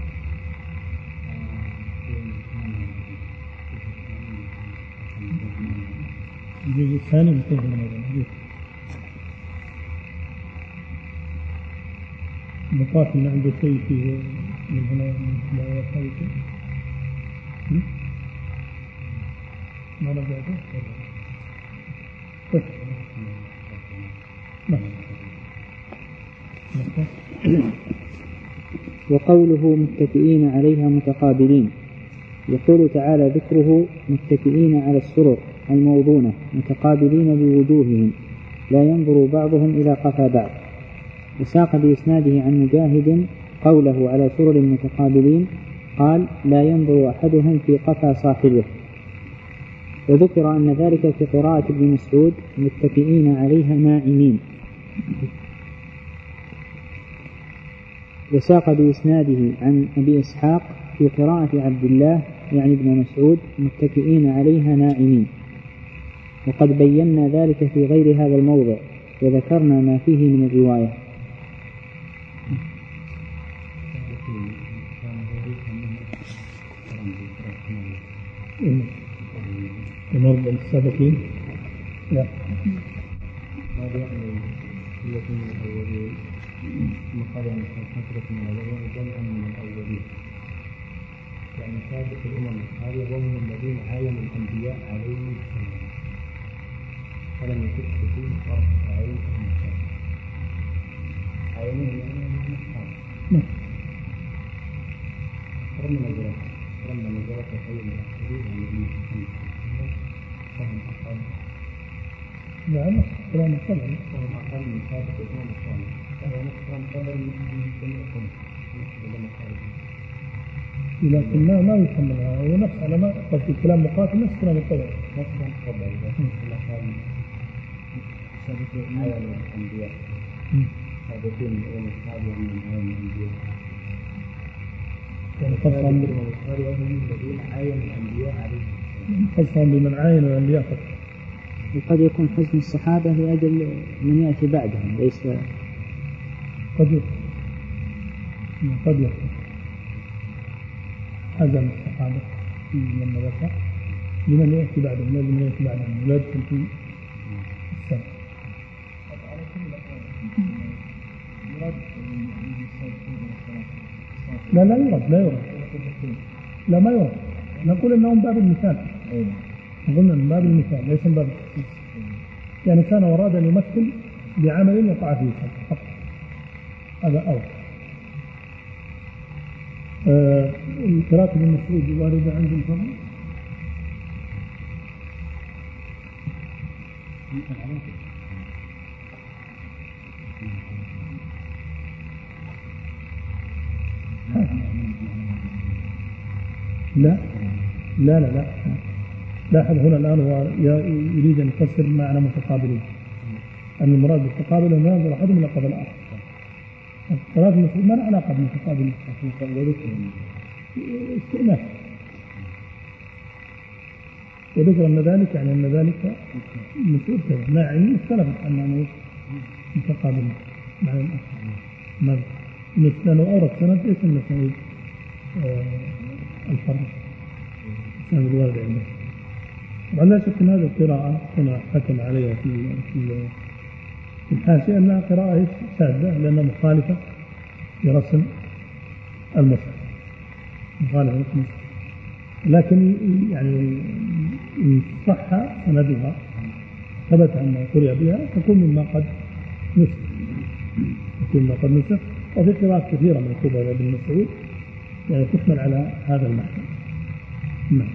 الجزء الثاني انتهى من هذا مقاتل ما عنده شيء فيه من هنا من الآيات هذه ما رجعته وقوله متكئين عليها متقابلين، يقول تعالى ذكره متكئين على السرر الموضونة متقابلين بوجوههم لا ينظر بعضهم إلى قفا بعض. وساق بإسناده عن مجاهد قوله على سرر متقابلين قال لا ينظر أحدهم في قفا صاحبه. وذكر أن ذلك في قراءة ابن مسعود متكئين عليها ناعمين. وساق بإسناده عن أبي إسحاق في قراءة عبد الله يعني ابن مسعود متكئين عليها ناعمين. وقد بينا ذلك في غير هذا الموضع وذكرنا ما فيه من الرواية. المرضى السابقين لا هذا يعني التي من الأولين مقابل فترة من الأولين جمعا من الأولين، يعني سابق الأمم هذه هم الذين عاينوا الأنبياء عليهم السلام فلم يكن فيه فرق عليهم عاينوه لأنهم مصحاب رمنا نظرة خير الأخير والنبي فهم أقل نعم كلام الصلاة فهم أقل من سابق الأمم الصالح فهو نحن قدر من جميعكم لكن ما يحملها هو نفس على ما قد في كلام مقاتل نفس كلام الطبع نفس الطبع إذا كان سابق عيال الأنبياء السابقين والأصحاب ومن الأنبياء. وهم الذين عاينوا الأنبياء عليهم. خصهم بمن عاين الأنبياء فقط. وقد يكون حزن الصحابة لأجل من يأتي بعدهم ليس قد يكون حزن الصحابة لما ذكر لمن يأتي بعدهم لا لمن يأتي بعدهم لا يدخل في السنة. لا ما يرد. نقول إنهم باب المثال. قلنا من باب المثال ليس من باب التخصيص. يعني كان أراد أن يمثل بعمل وقع فيه فقط. هذا أول. قراءة ابن مسعود واردة عند الفضل. لا لاحظ هنا الآن هو يريد أن يفسر معنى متقابلين. أن المراد بالتقابل أن ينظر أحدهم إلى قبل الآخر. قراءة ابن مسعود ما له علاقة بالمتقابلين. استئناف. وذكر أن ذلك يعني أن ذلك مسعود كذا ناعم اختلفت عن معنى متقابلين معنى الآخر. لأنه أورد سند ليس من سند الفرد سند الوارد عنده. ولا شك أن هذه القراءة كما حكم عليها في الحاشية أنها قراءة شاذة لأنها مخالفة لرسم المصحف مخالفة لرسم المصحف. لكن يعني إن صح سندها ثبت أنه قرئ بها تكون مما قد نسخ وفي قراءات كثيرة مكتوبة لابن مسعود يعني تحمل على هذا المعنى. نعم.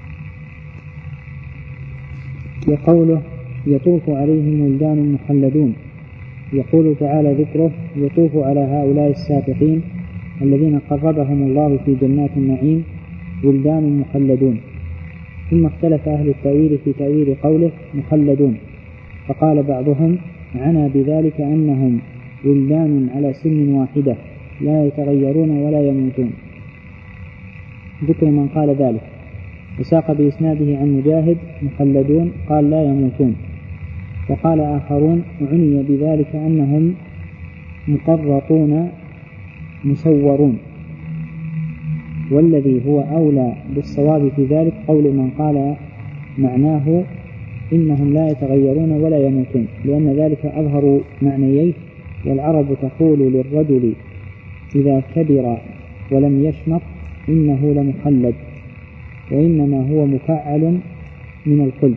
وقوله يطوف عليهم ولدان مخلدون يقول تعالى ذكره يطوف على هؤلاء السابقين الذين قربهم الله في جنات النعيم ولدان مخلدون. ثم اختلف أهل التأويل في تأويل قوله مخلدون فقال بعضهم عنى بذلك أنهم ولدان على سن واحدة لا يتغيرون ولا يموتون. ذكر من قال ذلك وساق بإسناده عن مجاهد مخلدون قال لا يموتون. وقال آخرون عني بذلك أنهم مقرطون مسورون. والذي هو أولى بالصواب في ذلك قول من قال معناه إنهم لا يتغيرون ولا يموتون لأن ذلك أظهر معنييه. والعرب تقول للرجل إذا كبر ولم يشمط إنه لمخلد وإنما هو مفعل من الخلد.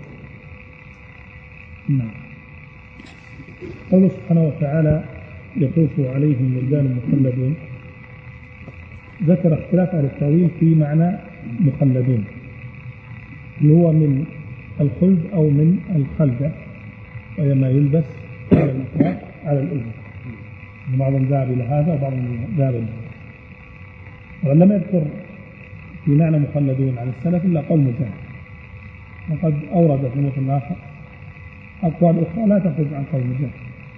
قوله سبحانه وتعالى يطوف عليهم ولدان مخلدون ذكر اختلاف أهل التأويل في معنى مخلدون اللي هو من الخلد أو من الخلدة وهي ما يلبس على الأطراف على الأذن. بعضهم ذهب إلى هذا وبعضهم ذهب إلى هذا. ولم يذكر في معنى مخلدون على السلف إلا قول مجاهد. وقد أورد في مثل آخر أقوال أخرى لا تخرج عن قول مجاهد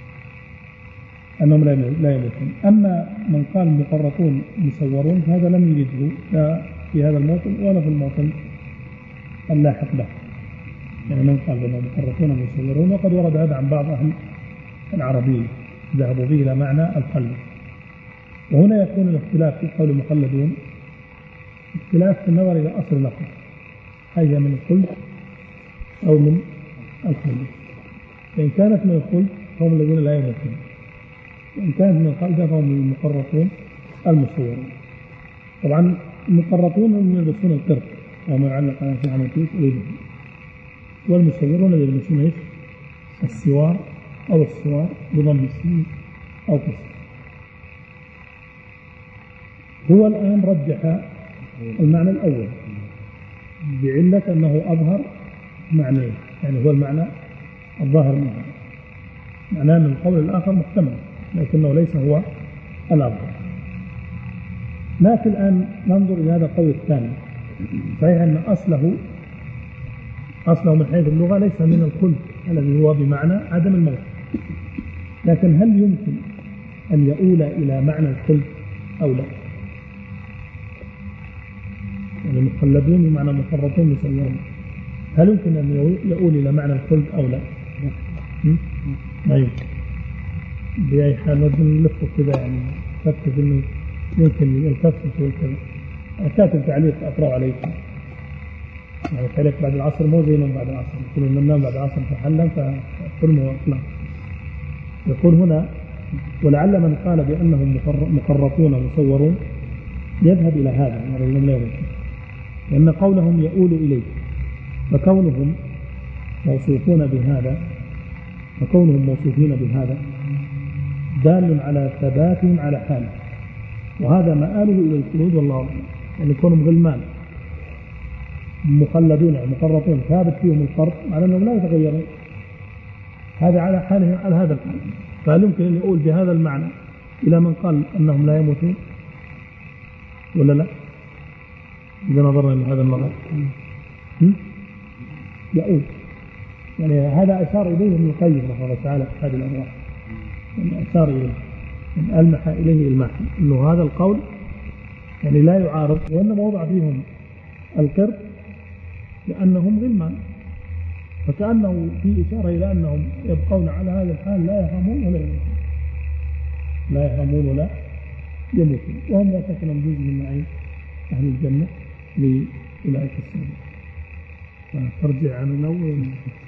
أنهم لا يموتون. أما من قال مقرطون مسورون فهذا لم يرده لا في هذا الموطن ولا في الموطن اللاحق له. يعني من قال بأنهم مقرطون مسورون وقد ورد هذا عن بعض أهل العربية ذهبوا به إلى معنى الخلد. وهنا يكون الاختلاف في قول مخلدون اختلاف في النظر إلى أصل اللفظ هي من الخلد أو من الخلد. فإن كانت من الخلد فهم الذين لا يموتون وإن كانت من الخلد فهم المقرطون المصورون. طبعا المقرطون هم يلبسون القرط وما يعلق على في عمتيس أيضا والمصورون يلبسون السوار أو السوار بضم السين أو كسر. هو الآن رجح المعنى الأول بعلة أنه أظهر معنيه يعني هو المعنى الظاهر منه معناه أن القول الآخر محتمل لكنه ليس هو الأظهر. لكن الآن ننظر إلى هذا القول الثاني. صحيح أن أصله من حيث اللغة ليس من الخلد الذي هو بمعنى عدم الموت. لكن هل يمكن أن يؤول إلى معنى الخلد أو لا؟ يعني مخلدون بمعنى مفرطون مسيرون، هل يمكن أن يؤول إلى معنى الخلد أو لا؟ ما يمكن. بأي حال نلفه كذا يعني فكر إنه يمكن يلتفت وكذا. كاتب تعليق أقرأ عليكم، يعني تعليق بعد العصر مو زي من بعد العصر، يقول من نام بعد العصر فحلم فحلمه وأطلق. يقول هنا: ولعل من قال بأنهم مفرطون مصورون يذهب إلى هذا، يعني لا يمكن، لأن قولهم يؤول إليه، فكونهم موصوفين بهذا دال على ثباتهم على حاله، وهذا مآله إلى الخلود والله أعلم. يعني كونهم غلمان مخلدون يعني مفرطون ثابت فيهم الفرط على أنهم لا يتغيرون، هذا على حاله على هذا الحال. فهل يمكن أن يقول بهذا المعنى إلى من قال أنهم لا يموتون ولا لا؟ إذا نظرنا إلى هذا النظر يؤول، يعني هذا أشار إليه ابن القيم رحمه الله تعالى في هذه الأنواع، يعني أشار إليه، يعني ألمح إليه الماحي أنه هذا القول يعني لا يعارض، وإنما وضع فيهم القرد لأنهم غلمان، فكأنه في إشارة إلى أنهم يبقون على هذا الحال لا يهمون ولا يموتون، وهم لا شك أنهم جزء من نعيم أهل الجنة لأولئك السابقين. فترجع عن الأول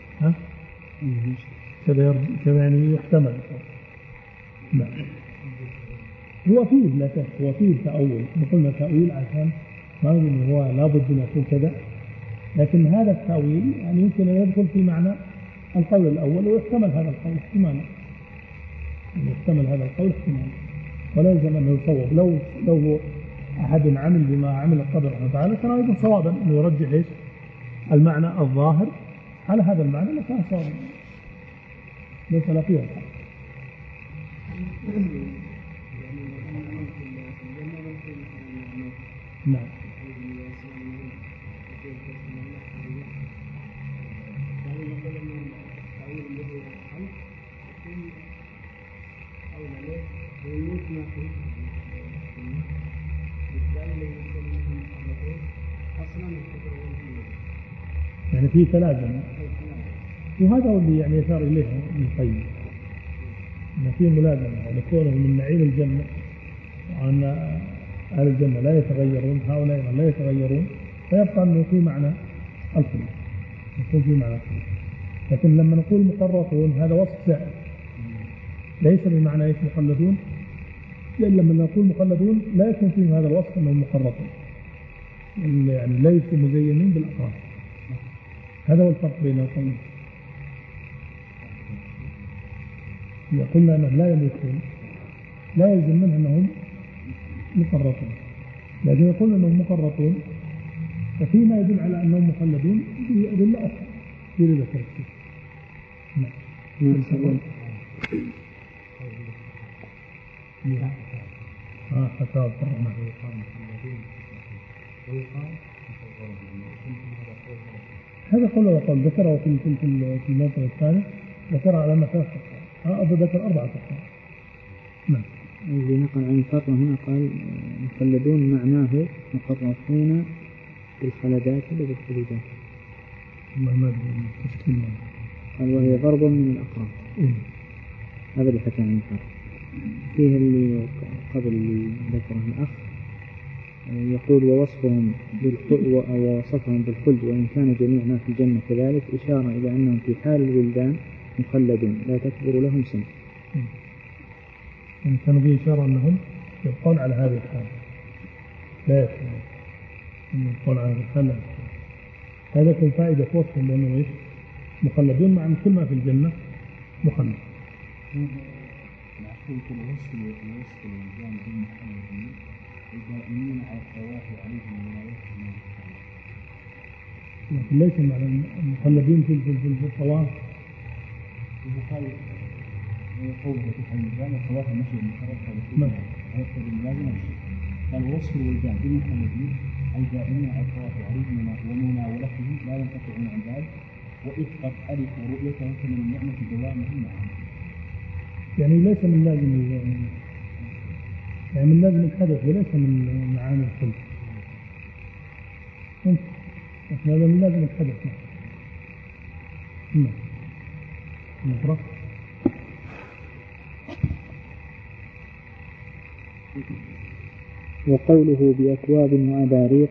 كذا يعني يحتمل. لا هو فيه لا شك، هو فيه تأول، قلنا تأويل عشان ما نقول هو لابد أن يكون كذا، لكن هذا التأويل يعني يمكن أن يدخل في معنى القول الأول، ويحتمل هذا القول احتمالا، ولا يلزم أنه يصوب. لو هو أحد عمل بما عمل القدر سبحانه وتعالى كان أيضا صوابا أنه يرجح إيش المعنى الظاهر على هذا المعنى، لكان صوابا ليس لا فيه الحق. نعم يعني في تلازم، وهذا هو اللي يعني يشار إليه ابن القيم، أن فيه ملازمة، يعني كونه من نعيم الجنة وأن أهل الجنة لا يتغيرون، هؤلاء لا يتغيرون، فيبقى أنه في معنى الخلود، يكون في معنى الخلود. لكن لما نقول مقرطون هذا وصف زائد، ليس بمعنى ايش مخلدون، لأن لما نقول مخلدون لا يكون فيهم هذا الوصف أنهم مقرطون، يعني ليسوا مزينين بالأقراط. هذا هو الفرق بين القولين. إذا قلنا أنهم لا يموتون لا يلزم منه أنهم مقرطون، لكن يقول أنهم مقرطون ففيما يدل على أنهم مخلدون بأدلة أخرى في ذلك التفسير. فتاوى الرحمة هذا قول ذكره في الموطن الثاني، ذكر على مسافة ذكر 4 أقسام. نعم. الذي نقل عن فاطمة هنا قال مخلدون معناه مقرطون بالخلدات وبالخلودات. الله ما أدري تشكيل قال وهي ضرب من الأقراط. هذا اللي حكى عن الفرق. فيه اللي قبل اللي ذكره الأخ يقول ووصفهم بالخلد وإن كان جميع ما في الجنة كذلك، إشارة إلى أنهم في حال الولدان مخلدون لا تكبر لهم سن. يعني كانوا به إشارة أنهم يبقون على هذه الحال لا يبقون على هذه الحال. هذا كان فائدة وصفهم بأنهم إيش مخلدون مع أن كل ما في الجنة مخلد. يكون وصف الإنسان بالمخلدين الدائمين على الطواف عليهم ولايتهم، لكن ليس معنى المخلدين في الطواف. وقال قوله سبحانه وتعالى الطواف المشي المشرف هذا قال وصف الولدان بالمخلدين الدائمين على الطواف عليهم ومناولتهم لا ينقطعون عن ذلك، وإذ قد ألفوا رؤيتهم من النعمة دوامهم معهم. يعني ليس من لازم يعني من لازم الحدث وليس من معاني الخلق. هذا من لازم الحدث. نقرأ. وقوله بأكواب وأباريق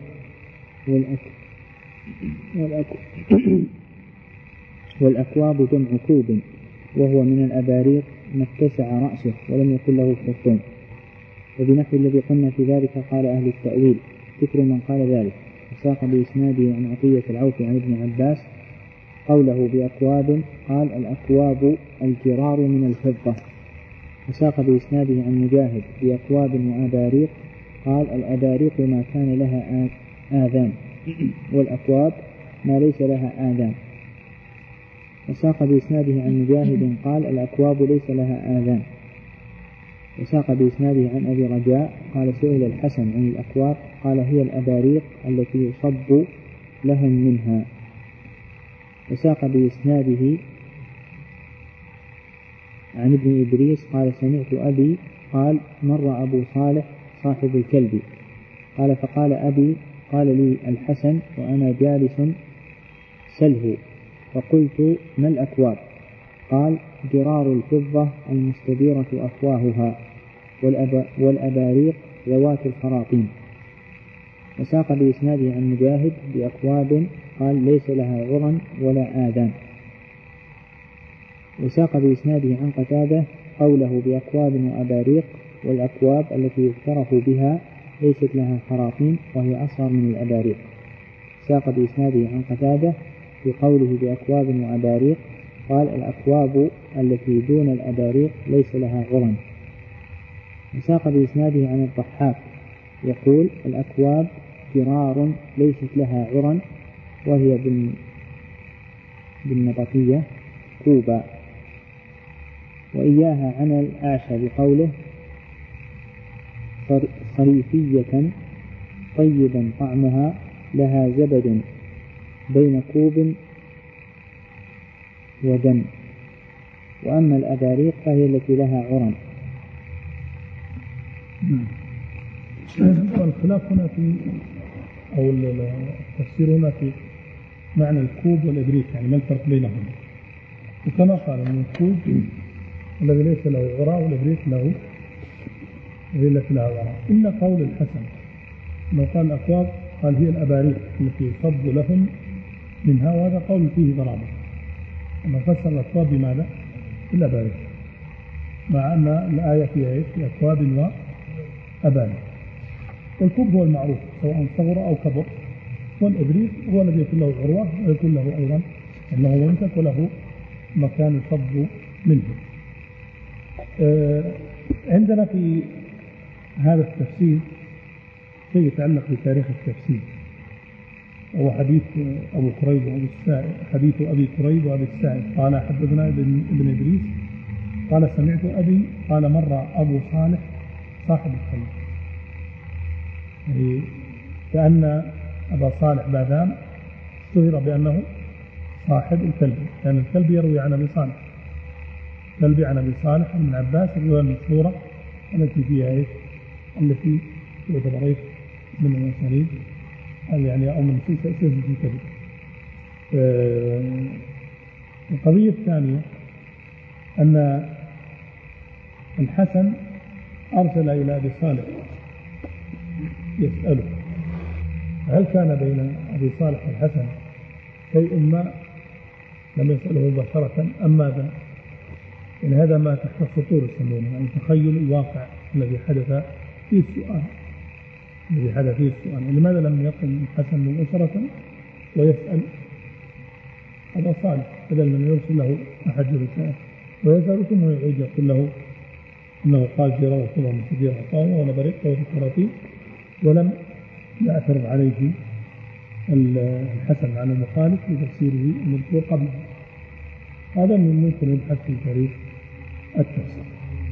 والأكواب جمع كوب، وهو من الأباريق ما اتسع رأسه ولم يكن له خرطوم. وبنحو الذي قلنا في ذلك قال أهل التأويل ذكر من قال ذلك، وساق بإسناده عن عطية العوف عن ابن عباس قوله بأكواب قال الأكواب الجرار من الفضة، وساق بإسناده عن مجاهد بأكواب وأباريق قال الأباريق ما كان لها آذان، والأكواب ما ليس لها آذان. وساق بإسناده عن مجاهد قال الأكواب ليس لها آذان. وساق بإسناده عن أبي رجاء قال سئل الحسن عن الأكواب قال هي الأباريق التي يصب لهم منها. وساق بإسناده عن ابن إدريس قال سمعت أبي قال مر أبو صالح صاحب الكلب قال فقال أبي قال لي الحسن وأنا جالس سله، فقلت ما الأكواب؟ قال جرار الفضة المستديرة أفواهها، والأباريق ذوات الخراطيم. وساق بإسناده عن مجاهد بأكواب قال ليس لها غرن ولا آذان. وساق بإسناده عن قتادة قوله بأكواب وأباريق والأكواب التي يغترف بها ليست لها خراطيم وهي أصغر من الأباريق. ساق بإسناده عن قتادة في قوله بأكواب وأباريق قال الأكواب التي دون الأباريق ليس لها غرن. وساق بإسناده عن الضحاك يقول الأكواب جرار ليست لها غرن وهي بالنبطية كوبا. وإياها عن الأعشى بقوله صريفية طيبا طعمها لها زبد بين كوب ودم. وأما الأباريق فهي التي لها غرن. والخلاف هنا في أو التفسير هنا في معنى الكوب والإبريق، يعني ما الفرق بينهم؟ وكما قال من الكوب الذي ليس له غراء والإبريق له التي لها غراء، إلا قول الحسن لو قال الأكواب قال هي الأباريق التي يصب لهم منها، وهذا قول فيه ضرابة. أما فسر الأكواب بماذا؟ الأباريق، مع أن الآية فيها في أكواب وأباريق. والكوب هو المعروف سواء صغر أو كبر، والإبريق هو الذي يكون له عروة ويكون له أيضا أنه يمسك وله مكان يصب منه. عندنا في هذا التفسير شيء يتعلق بتاريخ التفسير، وهو حديث أبو كريب وأبي السائب، حديث أبي كريب وأبي السائب قال حدثنا ابن إدريس قال سمعت أبي قال مر أبو صالح صاحب الكلب، يعني كأن أبا صالح باذان اشتهر بأنه صاحب الكلب، لأن يعني الكلب يروي عن أبي صالح، كلبي عن أبي صالح بن عباس الرواية المشهورة التي فيها التي تعتبر من المسانيد يعني أو من سلسلة الكذب. القضية الثانية أن الحسن أرسل إلى أبي صالح يسأله هل كان بين أبي صالح والحسن شيء ما لم يسأله مباشرة أم ماذا؟ يعني هذا ما تحت السطور يسمونه، يعني تخيل الواقع الذي حدث فيه السؤال، لماذا لم يقم الحسن مباشرة ويسأل أبا صالح بدل من يرسل له أحد الرسائل ويسأل ثم يعود يقول له أنه قال جرى وصبه من كبير عطاوة ولا بريقة وذكرتي، ولم يعترض عليه الحسن عن المخالف لتفسيره المذكور قبله. هذا من ممكن يبحث في تاريخ التفسير.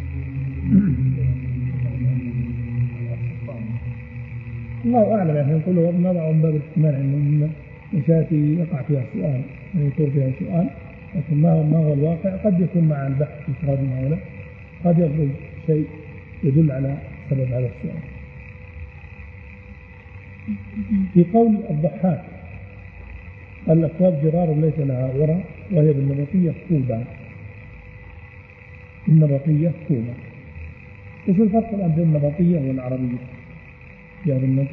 الله أعلم، يعني نقول نضع من باب الاحتمال أن مشاتي يقع فيها سؤال يثور فيها سؤال، لكن ما هو الواقع؟ قد يكون مع البحث في فراد هؤلاء قد يبرز شيء يدل على سبب هذا السؤال. في قول الضحاك الأكواب جرار ليس لها ورى وهي بالنبطية كوبا. النبطية كوبا. وش الفرق الآن بين النبطية والعربية في هذا النص؟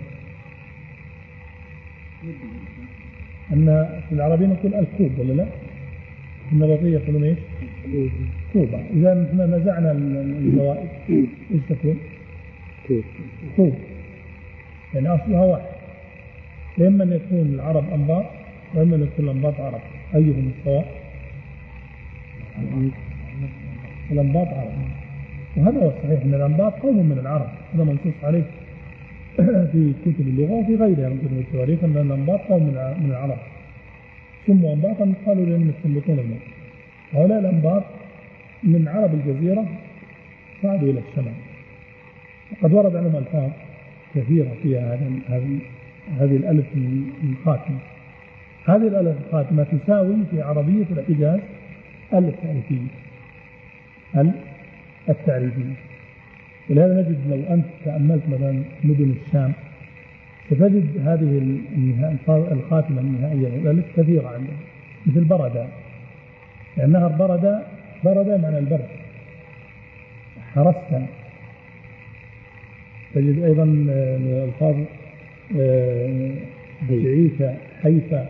أن في العربية نقول الكوب ولا لا؟ النبطية يقولون إيش؟ كوبا. إذا نحن نزعنا الزوائد إيش تكون؟ كوب. يعني أصلها واحد. إما أن يكون العرب أنباط وإما أن يكون الأنباط عرب. أيهم الصواب؟ الأنباط عرب. وهذا هو الصحيح أن الأنباط قوم من العرب. هذا منصوص عليه في كتب اللغة وفي غيرها من كتب التواريخ أن الأنباط قوم من العرب. سموا أنباطا قالوا لأنهم يستنبطون الماء. هؤلاء الأنباط من عرب الجزيرة صعدوا إلى الشمال. وقد ورد عنهم ألفاظ كثيرة فيها هذه الألف الخاتمة. هذه الألف الخاتمة تساوي في عربية الحجاز التعريفية. التعريفية. ولهذا نجد لو أنت تأملت مثلا مدن الشام ستجد هذه الخاتمة النهائية الألف كثيرة عندهم، مثل بردة، لأنها بردة معنى البرد. حرست، تجد أيضا الفاظ جعيثة، حيفا،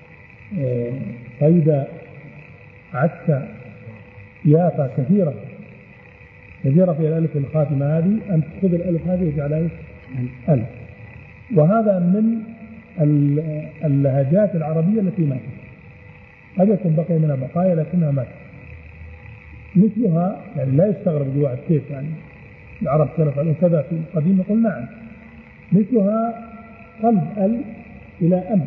صيدا، عكا، يافا، كثيرة في الألف الخاتمة هذه. أن تأخذ الألف هذه وجعلها ألف. وهذا من اللهجات العربية التي ماتت. قد يكون بقي منها بقايا لكنها ماتت. مثلها يعني لا يستغرب الواحد كيف يعني العرب كانوا يفعلون كذا في القديم، يقول نعم. مثلها قلب ال إلى أم،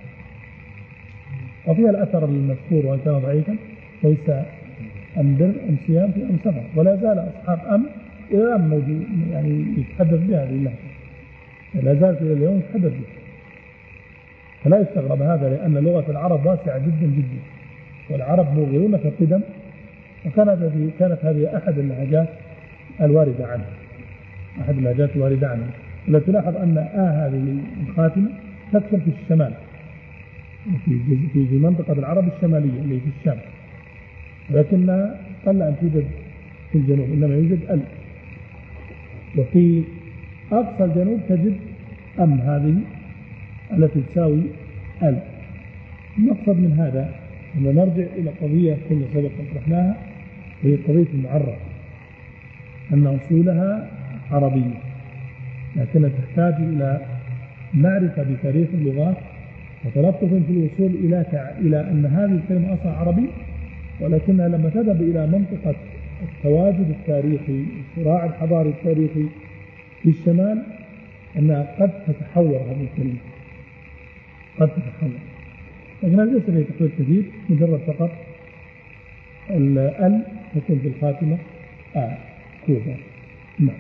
وفيها الأثر المذكور وإن كان ضعيفا: ليس أم بر أم صيام في أم سفر. ولا زال أصحاب أم إلى أم موجود، يعني يتحدث بها هذه اللهجة، لا زالت إلى اليوم يتحدث بها. فلا يستغرب هذا، لأن لغة العرب واسعة جدا جدا، والعرب موغلون في القدم، وكانت هذه أحد اللهجات الواردة عنها. ولا تلاحظ أن هذه الخاتمة تكثر في الشمال، في منطقة العرب الشمالية اللي في الشام، ولكنها قل أن توجد في الجنوب، إنما يوجد ال. وفي أقصى الجنوب تجد أم هذه التي تساوي ال. المقصد من هذا أن نرجع إلى قضية كنا سبق طرحناها، وهي قضية المعرف، أن أصولها عربية، لكنها تحتاج إلى معرفة بتاريخ اللغات وتلطف في الوصول إلى أن هذه الكلمة أصلا عربي، ولكنها لما تذهب إلى منطقة التواجد التاريخي، الصراع الحضاري التاريخي في الشمال، أنها قد تتحور هذه الكلمة، قد تتحول. لكن هذا ليس فيه تحويل كثير، مجرد فقط ال تكون في الخاتمة كوبا. نعم.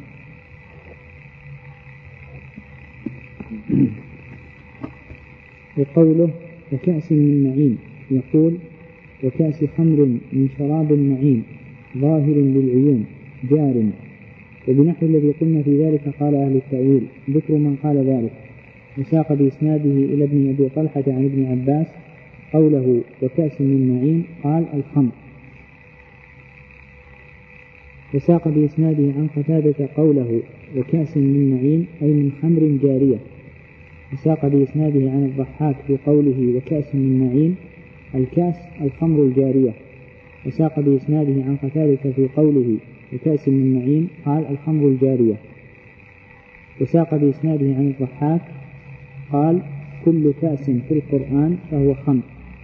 وقوله وكأس من معين، يقول وكأس خمر من شراب معين ظاهر للعيون جار. وبنحو الذي قلنا في ذلك قال أهل التأويل. ذكر من قال ذلك، وساق بإسناده إلى ابن أبي طلحة عن ابن عباس قوله وكأس من معين قال الخمر. وساق بإسناده عن قتادة قوله وكأس من معين أي من خمر جارية. وساق بإسناده عن الضحاك بقوله وكأس من معين الكأس الخمر الجارية. وساق بإسناده عن قتادة في قوله وكأس من معين قال الخمر الجارية. وساق بإسناده عن الضحاك قال كل كأس في القرآن فهو خمر.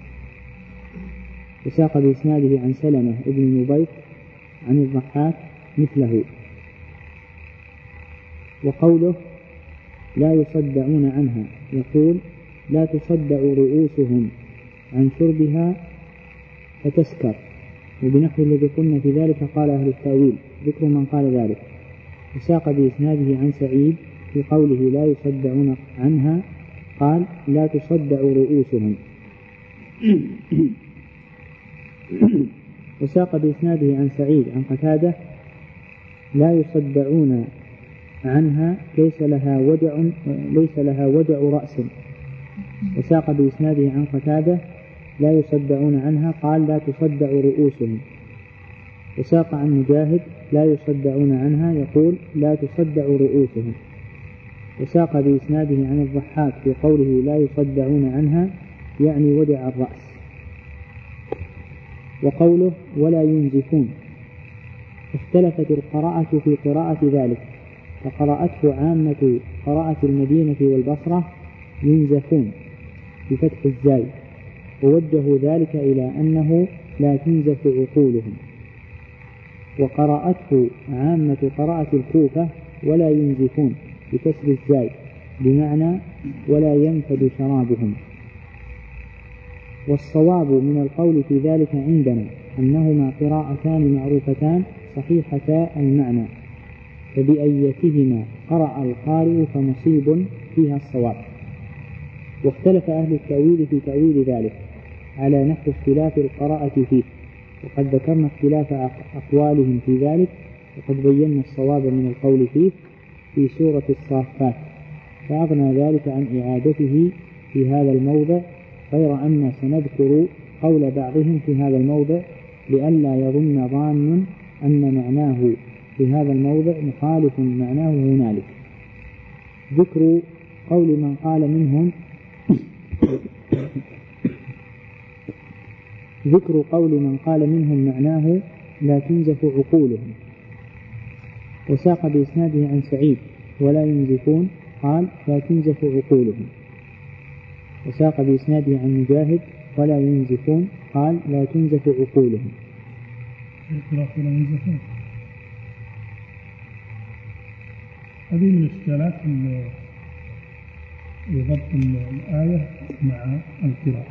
وساق بإسناده عن سلمة ابن نبيط عن الضحاك مثله. وقوله لا يصدعون عنها، يقول لا تصدع رؤوسهم عن شربها فتسكر. وبنحو الذي قلنا في ذلك قال أهل التأويل. ذكر من قال ذلك. وساق بإسناده عن سعيد في قوله لا يصدعون عنها قال لا تصدع رؤوسهم. وساق بإسناده عن سعيد عن قتادة لا يصدعون عنها ليس لها وجع رأس. وساق بإسناده عن قتادة لا يصدعون عنها قال لا تصدع رؤوسهم. وساق عن مجاهد لا يصدعون عنها يقول لا تصدع رؤوسهم. وساق بإسناده عن الضحاك في قوله لا يصدعون عنها يعني وجع الرأس. وقوله ولا ينزفون اختلفت القراءة في قراءة ذلك، فقرأته عامة قراءة المدينة والبصرة ينزفون بفتح الزاي، ووجهوا ذلك إلى أنه لا تنزف عقولهم. وقرأته عامة قراءة الكوفة ولا ينزفون بكسر الزاي بمعنى ولا ينفد شرابهم. والصواب من القول في ذلك عندنا أنهما قراءتان معروفتان صحيحتا المعنى، فبأيتهما قرأ القارئ فمصيب فيها الصواب. واختلف أهل التأويل في تأويل ذلك على نحو اختلاف القراءة فيه، وقد ذكرنا اختلاف أقوالهم في ذلك، وقد بينا الصواب من القول فيه في سورة الصافات، فأغنى ذلك عن إعادته في هذا الموضع، غير أن سنذكر قول بعضهم في هذا الموضع لئلا يظن ظان أن معناه في هذا الموضع مخالف معناه هنالك. ذكر قول من قال منهم معناه لا تنزف عقولهم. وساق بإسناده عن سعيد ولا ينزفون قال لا تنزف عقولهم. وساق بإسناده عن مجاهد ولا ينزفون قال لا تنزف عقولهم. هذه من الإشكالات يضبط الآية مع القراءة.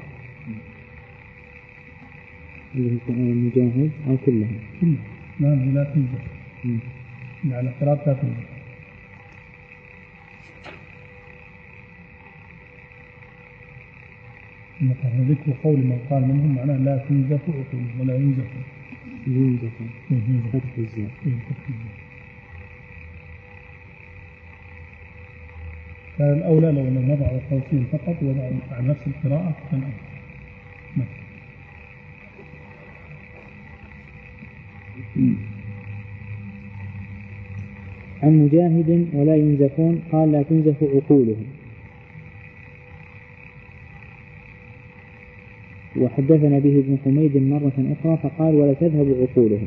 المجاهد أو كلها؟ نعم لا تنزف مع القراءة لا تنزف. مثلا ذكر قول من قال منهم معناه لا تنزف عقولهم ولا ينزفون. فتح الزاء. كان الأولى لو أنه وضع القوسين فقط وضع على نفس القراءة كان أفضل. عن مجاهد ولا ينزفون قال لا تنزف عقولهم. وحدثنا به ابن حميد مرة أخرى فقال ولا تذهب عقولهم.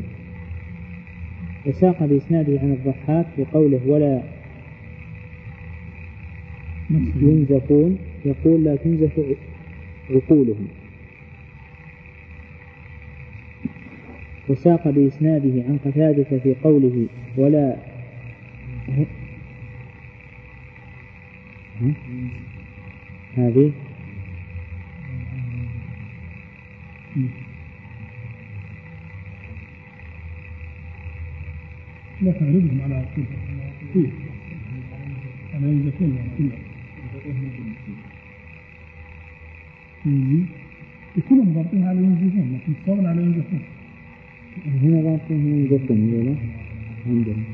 وساق بإسناده عن الضحاك بقوله ولا ينزفون يقول لا تنزف عقولهم. وساق بإسناده عن قتادة في قوله ولا هذه لا تعرضهم على عقولهم أنا ينزفون يكونوا ضابطين على ينزفون لكن صابن على ينزفون. هنا ضابطين ينزفون ولا عندهم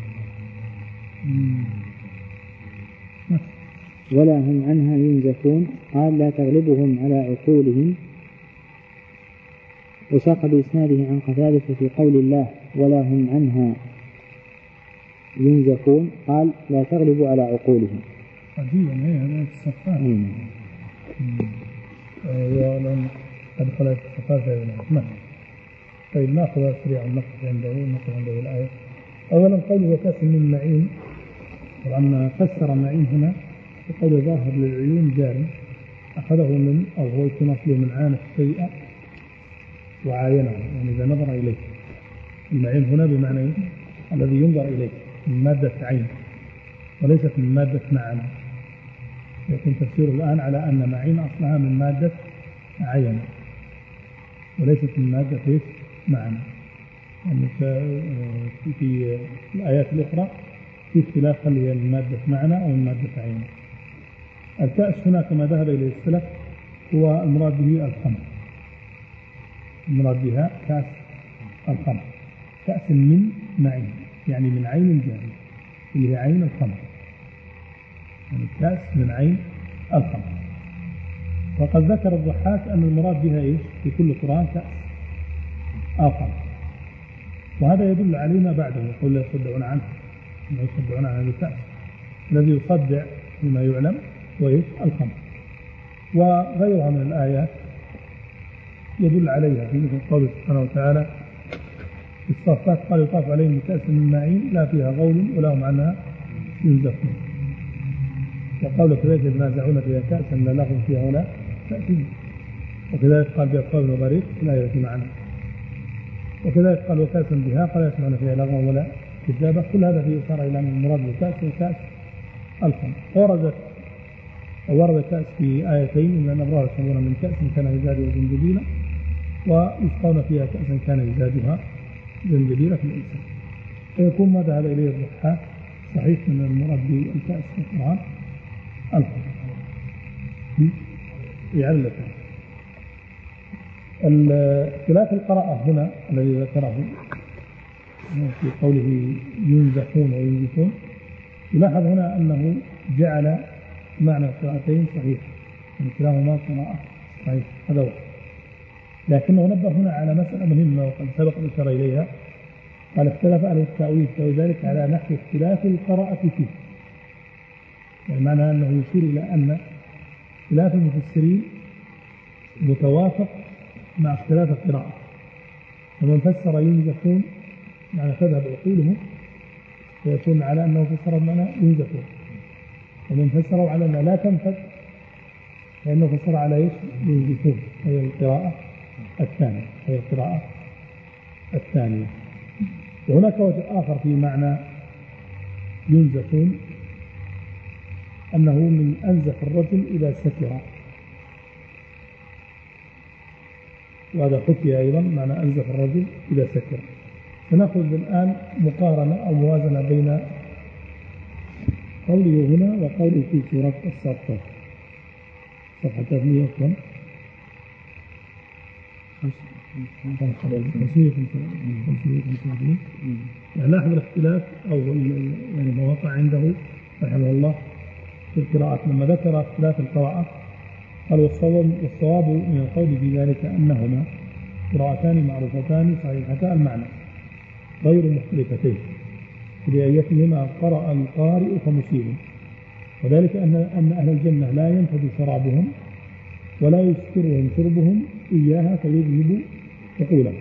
ولا هم عنها ينزفون قال لا تغلبهم على عقولهم. وساق بإسناده عن قتادة في قول الله ولا هم عنها ينزفون قال لا تغلب على عقولهم. عجيبا هذا الصفات ولم أدخل الصفات هذا. طيب نأخذ سريعا نقف عنده الآية. أولا قوله وكأس من معين، طبعا فسر معين هنا بقول ظاهر للعيون جاري، أخذه من أو هو يتنصله من عانى الشيء وعاينه، يعني إذا نظر إليه. المعين هنا بمعنى الذي ينظر إليه من مادة عين وليست من مادة معنى. يكون تفسيره الآن على أن معين أصلها من مادة عين وليست من مادة معنى. يعني في الآيات الأخرى في اختلاف هل هي من مادة معنى أو من مادة عين. الكأس هنا كما ذهب إليه السلف هو المراد به الخمر، المراد بها كأس الخمر، كأس من معين يعني من عين جارية. اللي هي عين الخمر، يعني الكأس من عين الخمر. وقد ذكر الضحاك أن المراد بها إيش في كل قرآن كأس أو خمر، وهذا يدل عليه ما بعده، يقول لا يصدعون عنه، لا يصدعون عن الكأس، الذي يصدع بما يعلم وإيش الخمر. وغيرها من الآيات يدل عليها، في مثل قوله سبحانه وتعالى في الصفات قال يطاف عليهم بكأس من معين لا فيها غول ولا هم عنها ينزفون. وقوله كذلك يتنازعون فيها كأسا لا لغو فيها ولا تأثيم. وكذلك قال بأقوال وبريق لا يأتي معنا. وكذلك قال وكأسا بها قال يسمعون فيها لغوا ولا كذابة. كل هذا فيه إشارة إلى أن المراد بالكأس وكأس الخمر. ورد كأس في آيتين إن الأبرار يشربون من كأس كان يزادها زنجبيلا ويسقون فيها كأسا كان يزادها زنجبيلا في الإنسان. فيكون ما ذهب إليه الضحاك صحيح من المراد بالكأس في القرآن الخمر. يعلق اختلاف القراءة هنا الذي ذكره في قوله ينزفون وينزفون، يلاحظ هنا أنه جعل معنى القراءتين صحيح، يعني كلاهما قراءة صحيح، هذا هو. لكنه نبه هنا على مسألة مهمة وقد سبق الإشارة إليها، قال اختلف أهل التأويل ذلك على نحو اختلاف القراءة فيه، يعني معنى أنه يشير إلى أن اختلاف المفسرين متوافق مع اختلاف القراءة. ومن فسر ينزفون معنى تذهب عقولهم فيكون على أنه فسر بمعنى ينزفون، ومن فسروا على أنها لا تنفذ فإنه فسر على إيش ينزفون، هي القراءة الثانية. وهناك وجه آخر في معنى ينزفون أنه من أنزف الرجل إذا سكر، وهذا حكي أيضا معنى أنزف الرجل إذا سكر. فنأخذ الآن مقارنة أو موازنة بين قوله هنا وقوله في سورة الصافات، صفحة 300 لاحظ الاختلاف أو يعني مواقع عنده رحمه الله في القراءات. لما ذكر اختلاف القراءة قال والصواب من القول في ذلك أنهما قراءتان معروفتان صحيحتا المعنى غير مختلفتين، لأيتهما قرأ القارئ فمصيب، وذلك أن أهل الجنة لا ينفذ شرابهم ولا يسكرهم شربهم إياها فيذهب عقولهم.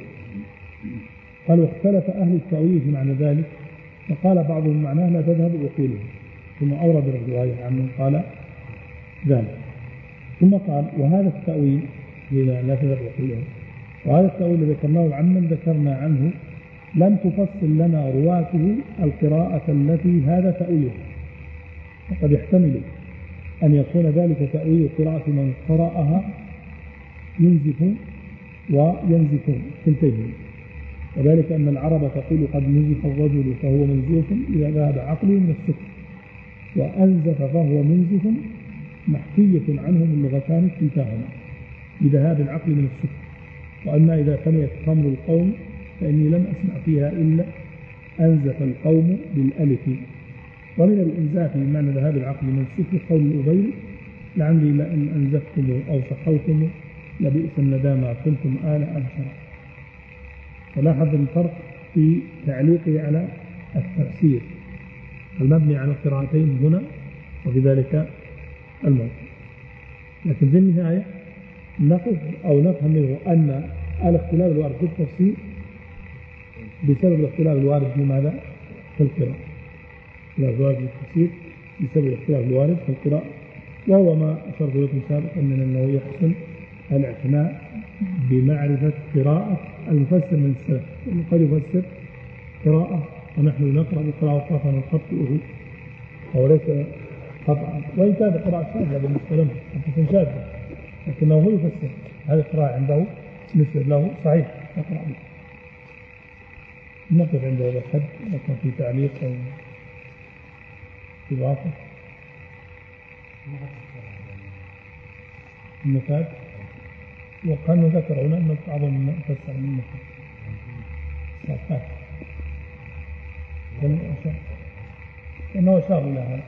قال واختلف أهل التأويل في معنى ذلك، فقال بعضهم معناه لا تذهب عقولهم، ثم أورد الرواية عن من قال ذلك، ثم قال وهذا التأويل لا تذهب عقولهم، وهذا التأويل ذكرناه عمن ذكرنا عنه لم تفصل لنا رواته القراءة التي هذا تأويله، وقد يحتمل أن يكون ذلك تأويل قراءة من قرأها ينزف وينزفون كلتين، وذلك أن العرب تقول قد نزف الرجل فهو منزوف إذا ذهب عقله من السكر، وأنزف فهو منزف محكية عنهم اللغتان كلتاهما بذهاب العقل من السكر. وأما إذا فنيت خمر القوم فإني لم أسمع فيها إلا أنزف القوم بالألف. ومن الإنزاف بمعنى ذهاب العقل من السكر قول الأبيل لعلي لأن أنزفتم أو صحوتم لبئس الندامة كنتم آل أبشر. فلاحظ الفرق في تعليقه على التفسير المبني على القراءتين هنا وبذلك الموضوع. لكن في النهاية نقف أو نفهم منه أن الاختلاف الوارد في التفسير بسبب الاختلاف الوارد في ماذا؟ في القراءة. الاختلاف الوارد في التفسير بسبب الاختلاف الوارد في القراءة، وهو ما أشرت لكم سابقا من أنه يحسن الاعتناء بمعرفة قراءة المفسر من السلف، لأنه قد يفسر قراءة ونحن نقرأ بقراءة خطأ نخطئه أو ليس خطأ، وإن كانت قراءة شاذة بالنسبة له تكون شاذة، لكنه هو يفسر هذه القراءة عنده بالنسبة له صحيح يقرأ به. نقف عند هذا الحد، لكن في تعليق أو إضافة النفاذ. وكان ذكر هنا أن بعضهم من فسر من النفاذ صفات إنه أشار إلى هذا.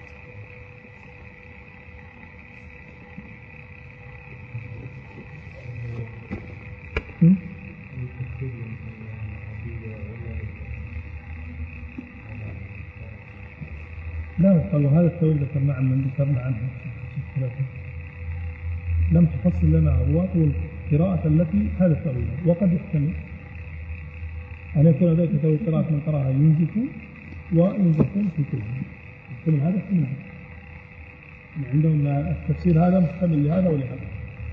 لا قالوا هذا التأويل ذكرنا عن من ذكرنا عنه لم تفصل لنا رواة القراءة التي هذا التأويل، وقد يحتمل أن يكون ذلك تأويل قراءة من قراءها ينزفون وينزفون في كلهم، يحتمل هذا يحتمل هذا. عندهم التفسير هذا محتمل لهذا ولهذا،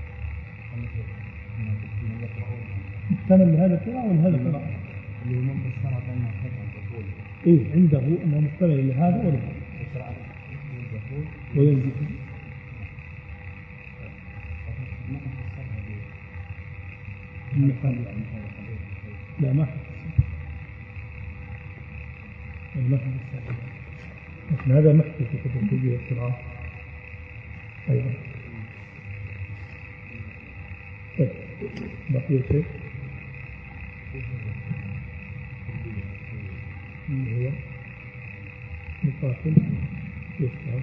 محتمل لهذا القراءة ولهذا القراءة. إيه عنده أنه محتمل لهذا ولهذا وينزفون. لا ما لكن هذا محكي في كتب التوجيه والقراءة أيضا. طيب بقي شيء هو مقاتل يشتغل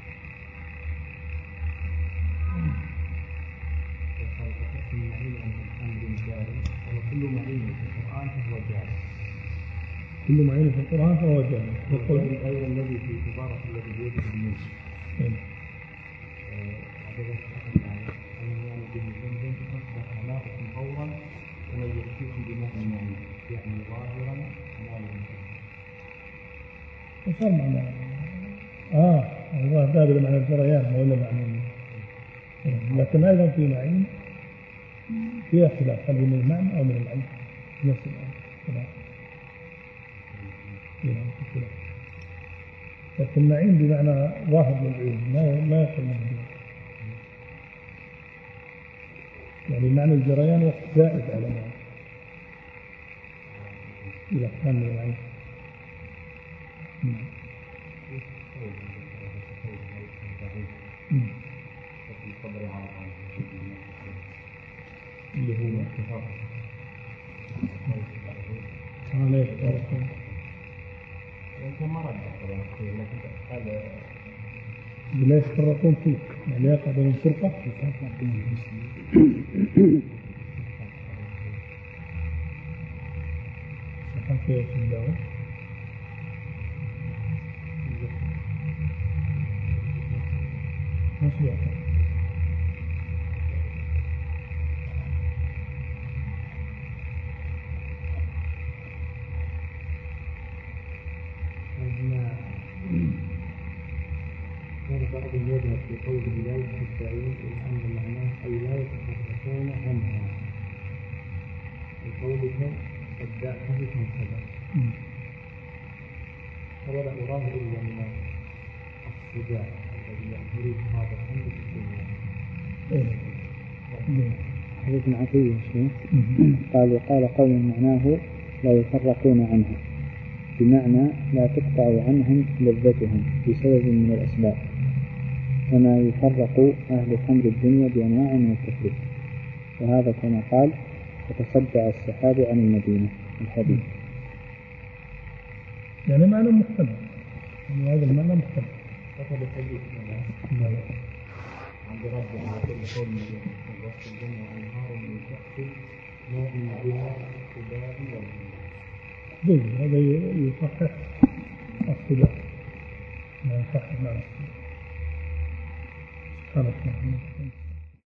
كل معين في القرآن فهو جائز. كل معين في القرآن فهو جائز. يقول أيضا الذي في عبارة الذي بيده بالنص. هذا أن يعني بالنسبة أصبح ناقص فورا ولا يكفيكم بماء معين يعني ظاهرا مالا. وصار معنا الله باب معنى الجريان ولا معنى، لكن أيضا في معين فيها خلاف هل من المعنى أو من العين نفس الخلاف. لكن المعين بمعنى ظاهر للعين ما يقل منه، يعني معنى الجريان وقت زائد على معنى إذا كان من العين. اللي هو لا يفترقون ما رد هذا لا يفترقون فيه يعني يقع بين الفرقة صحفية في الدعوة مشروع. كان بعض يذهب في قول بلاد التعيين إلى أن معناه أي لا يتحركون عنها وقولك الداعية من كذا فولا أراه إلا من الصداع الذي يريد هذا الأمر في الدنيا. حديث عطية شيء قال قوم معناه لا يفرقون عنها بمعنى لا تقطع عنهم لذتهم بسبب من الأسباب كما يفرق أهل خمر الدنيا بأنواع من التفريق، وهذا كما قال وتصدع السحاب عن المدينة الحديث. يعني معنى مختلف، يعني هذا المعنى مختلف. فقد الحديث عند رب على كل قول من وسط الجنة وأنهار من تحت ماء بها قباء والجنة. هذا يصحح الصداع ما يصحح معنى الصداع. سبحانك اللهم وبحمدك.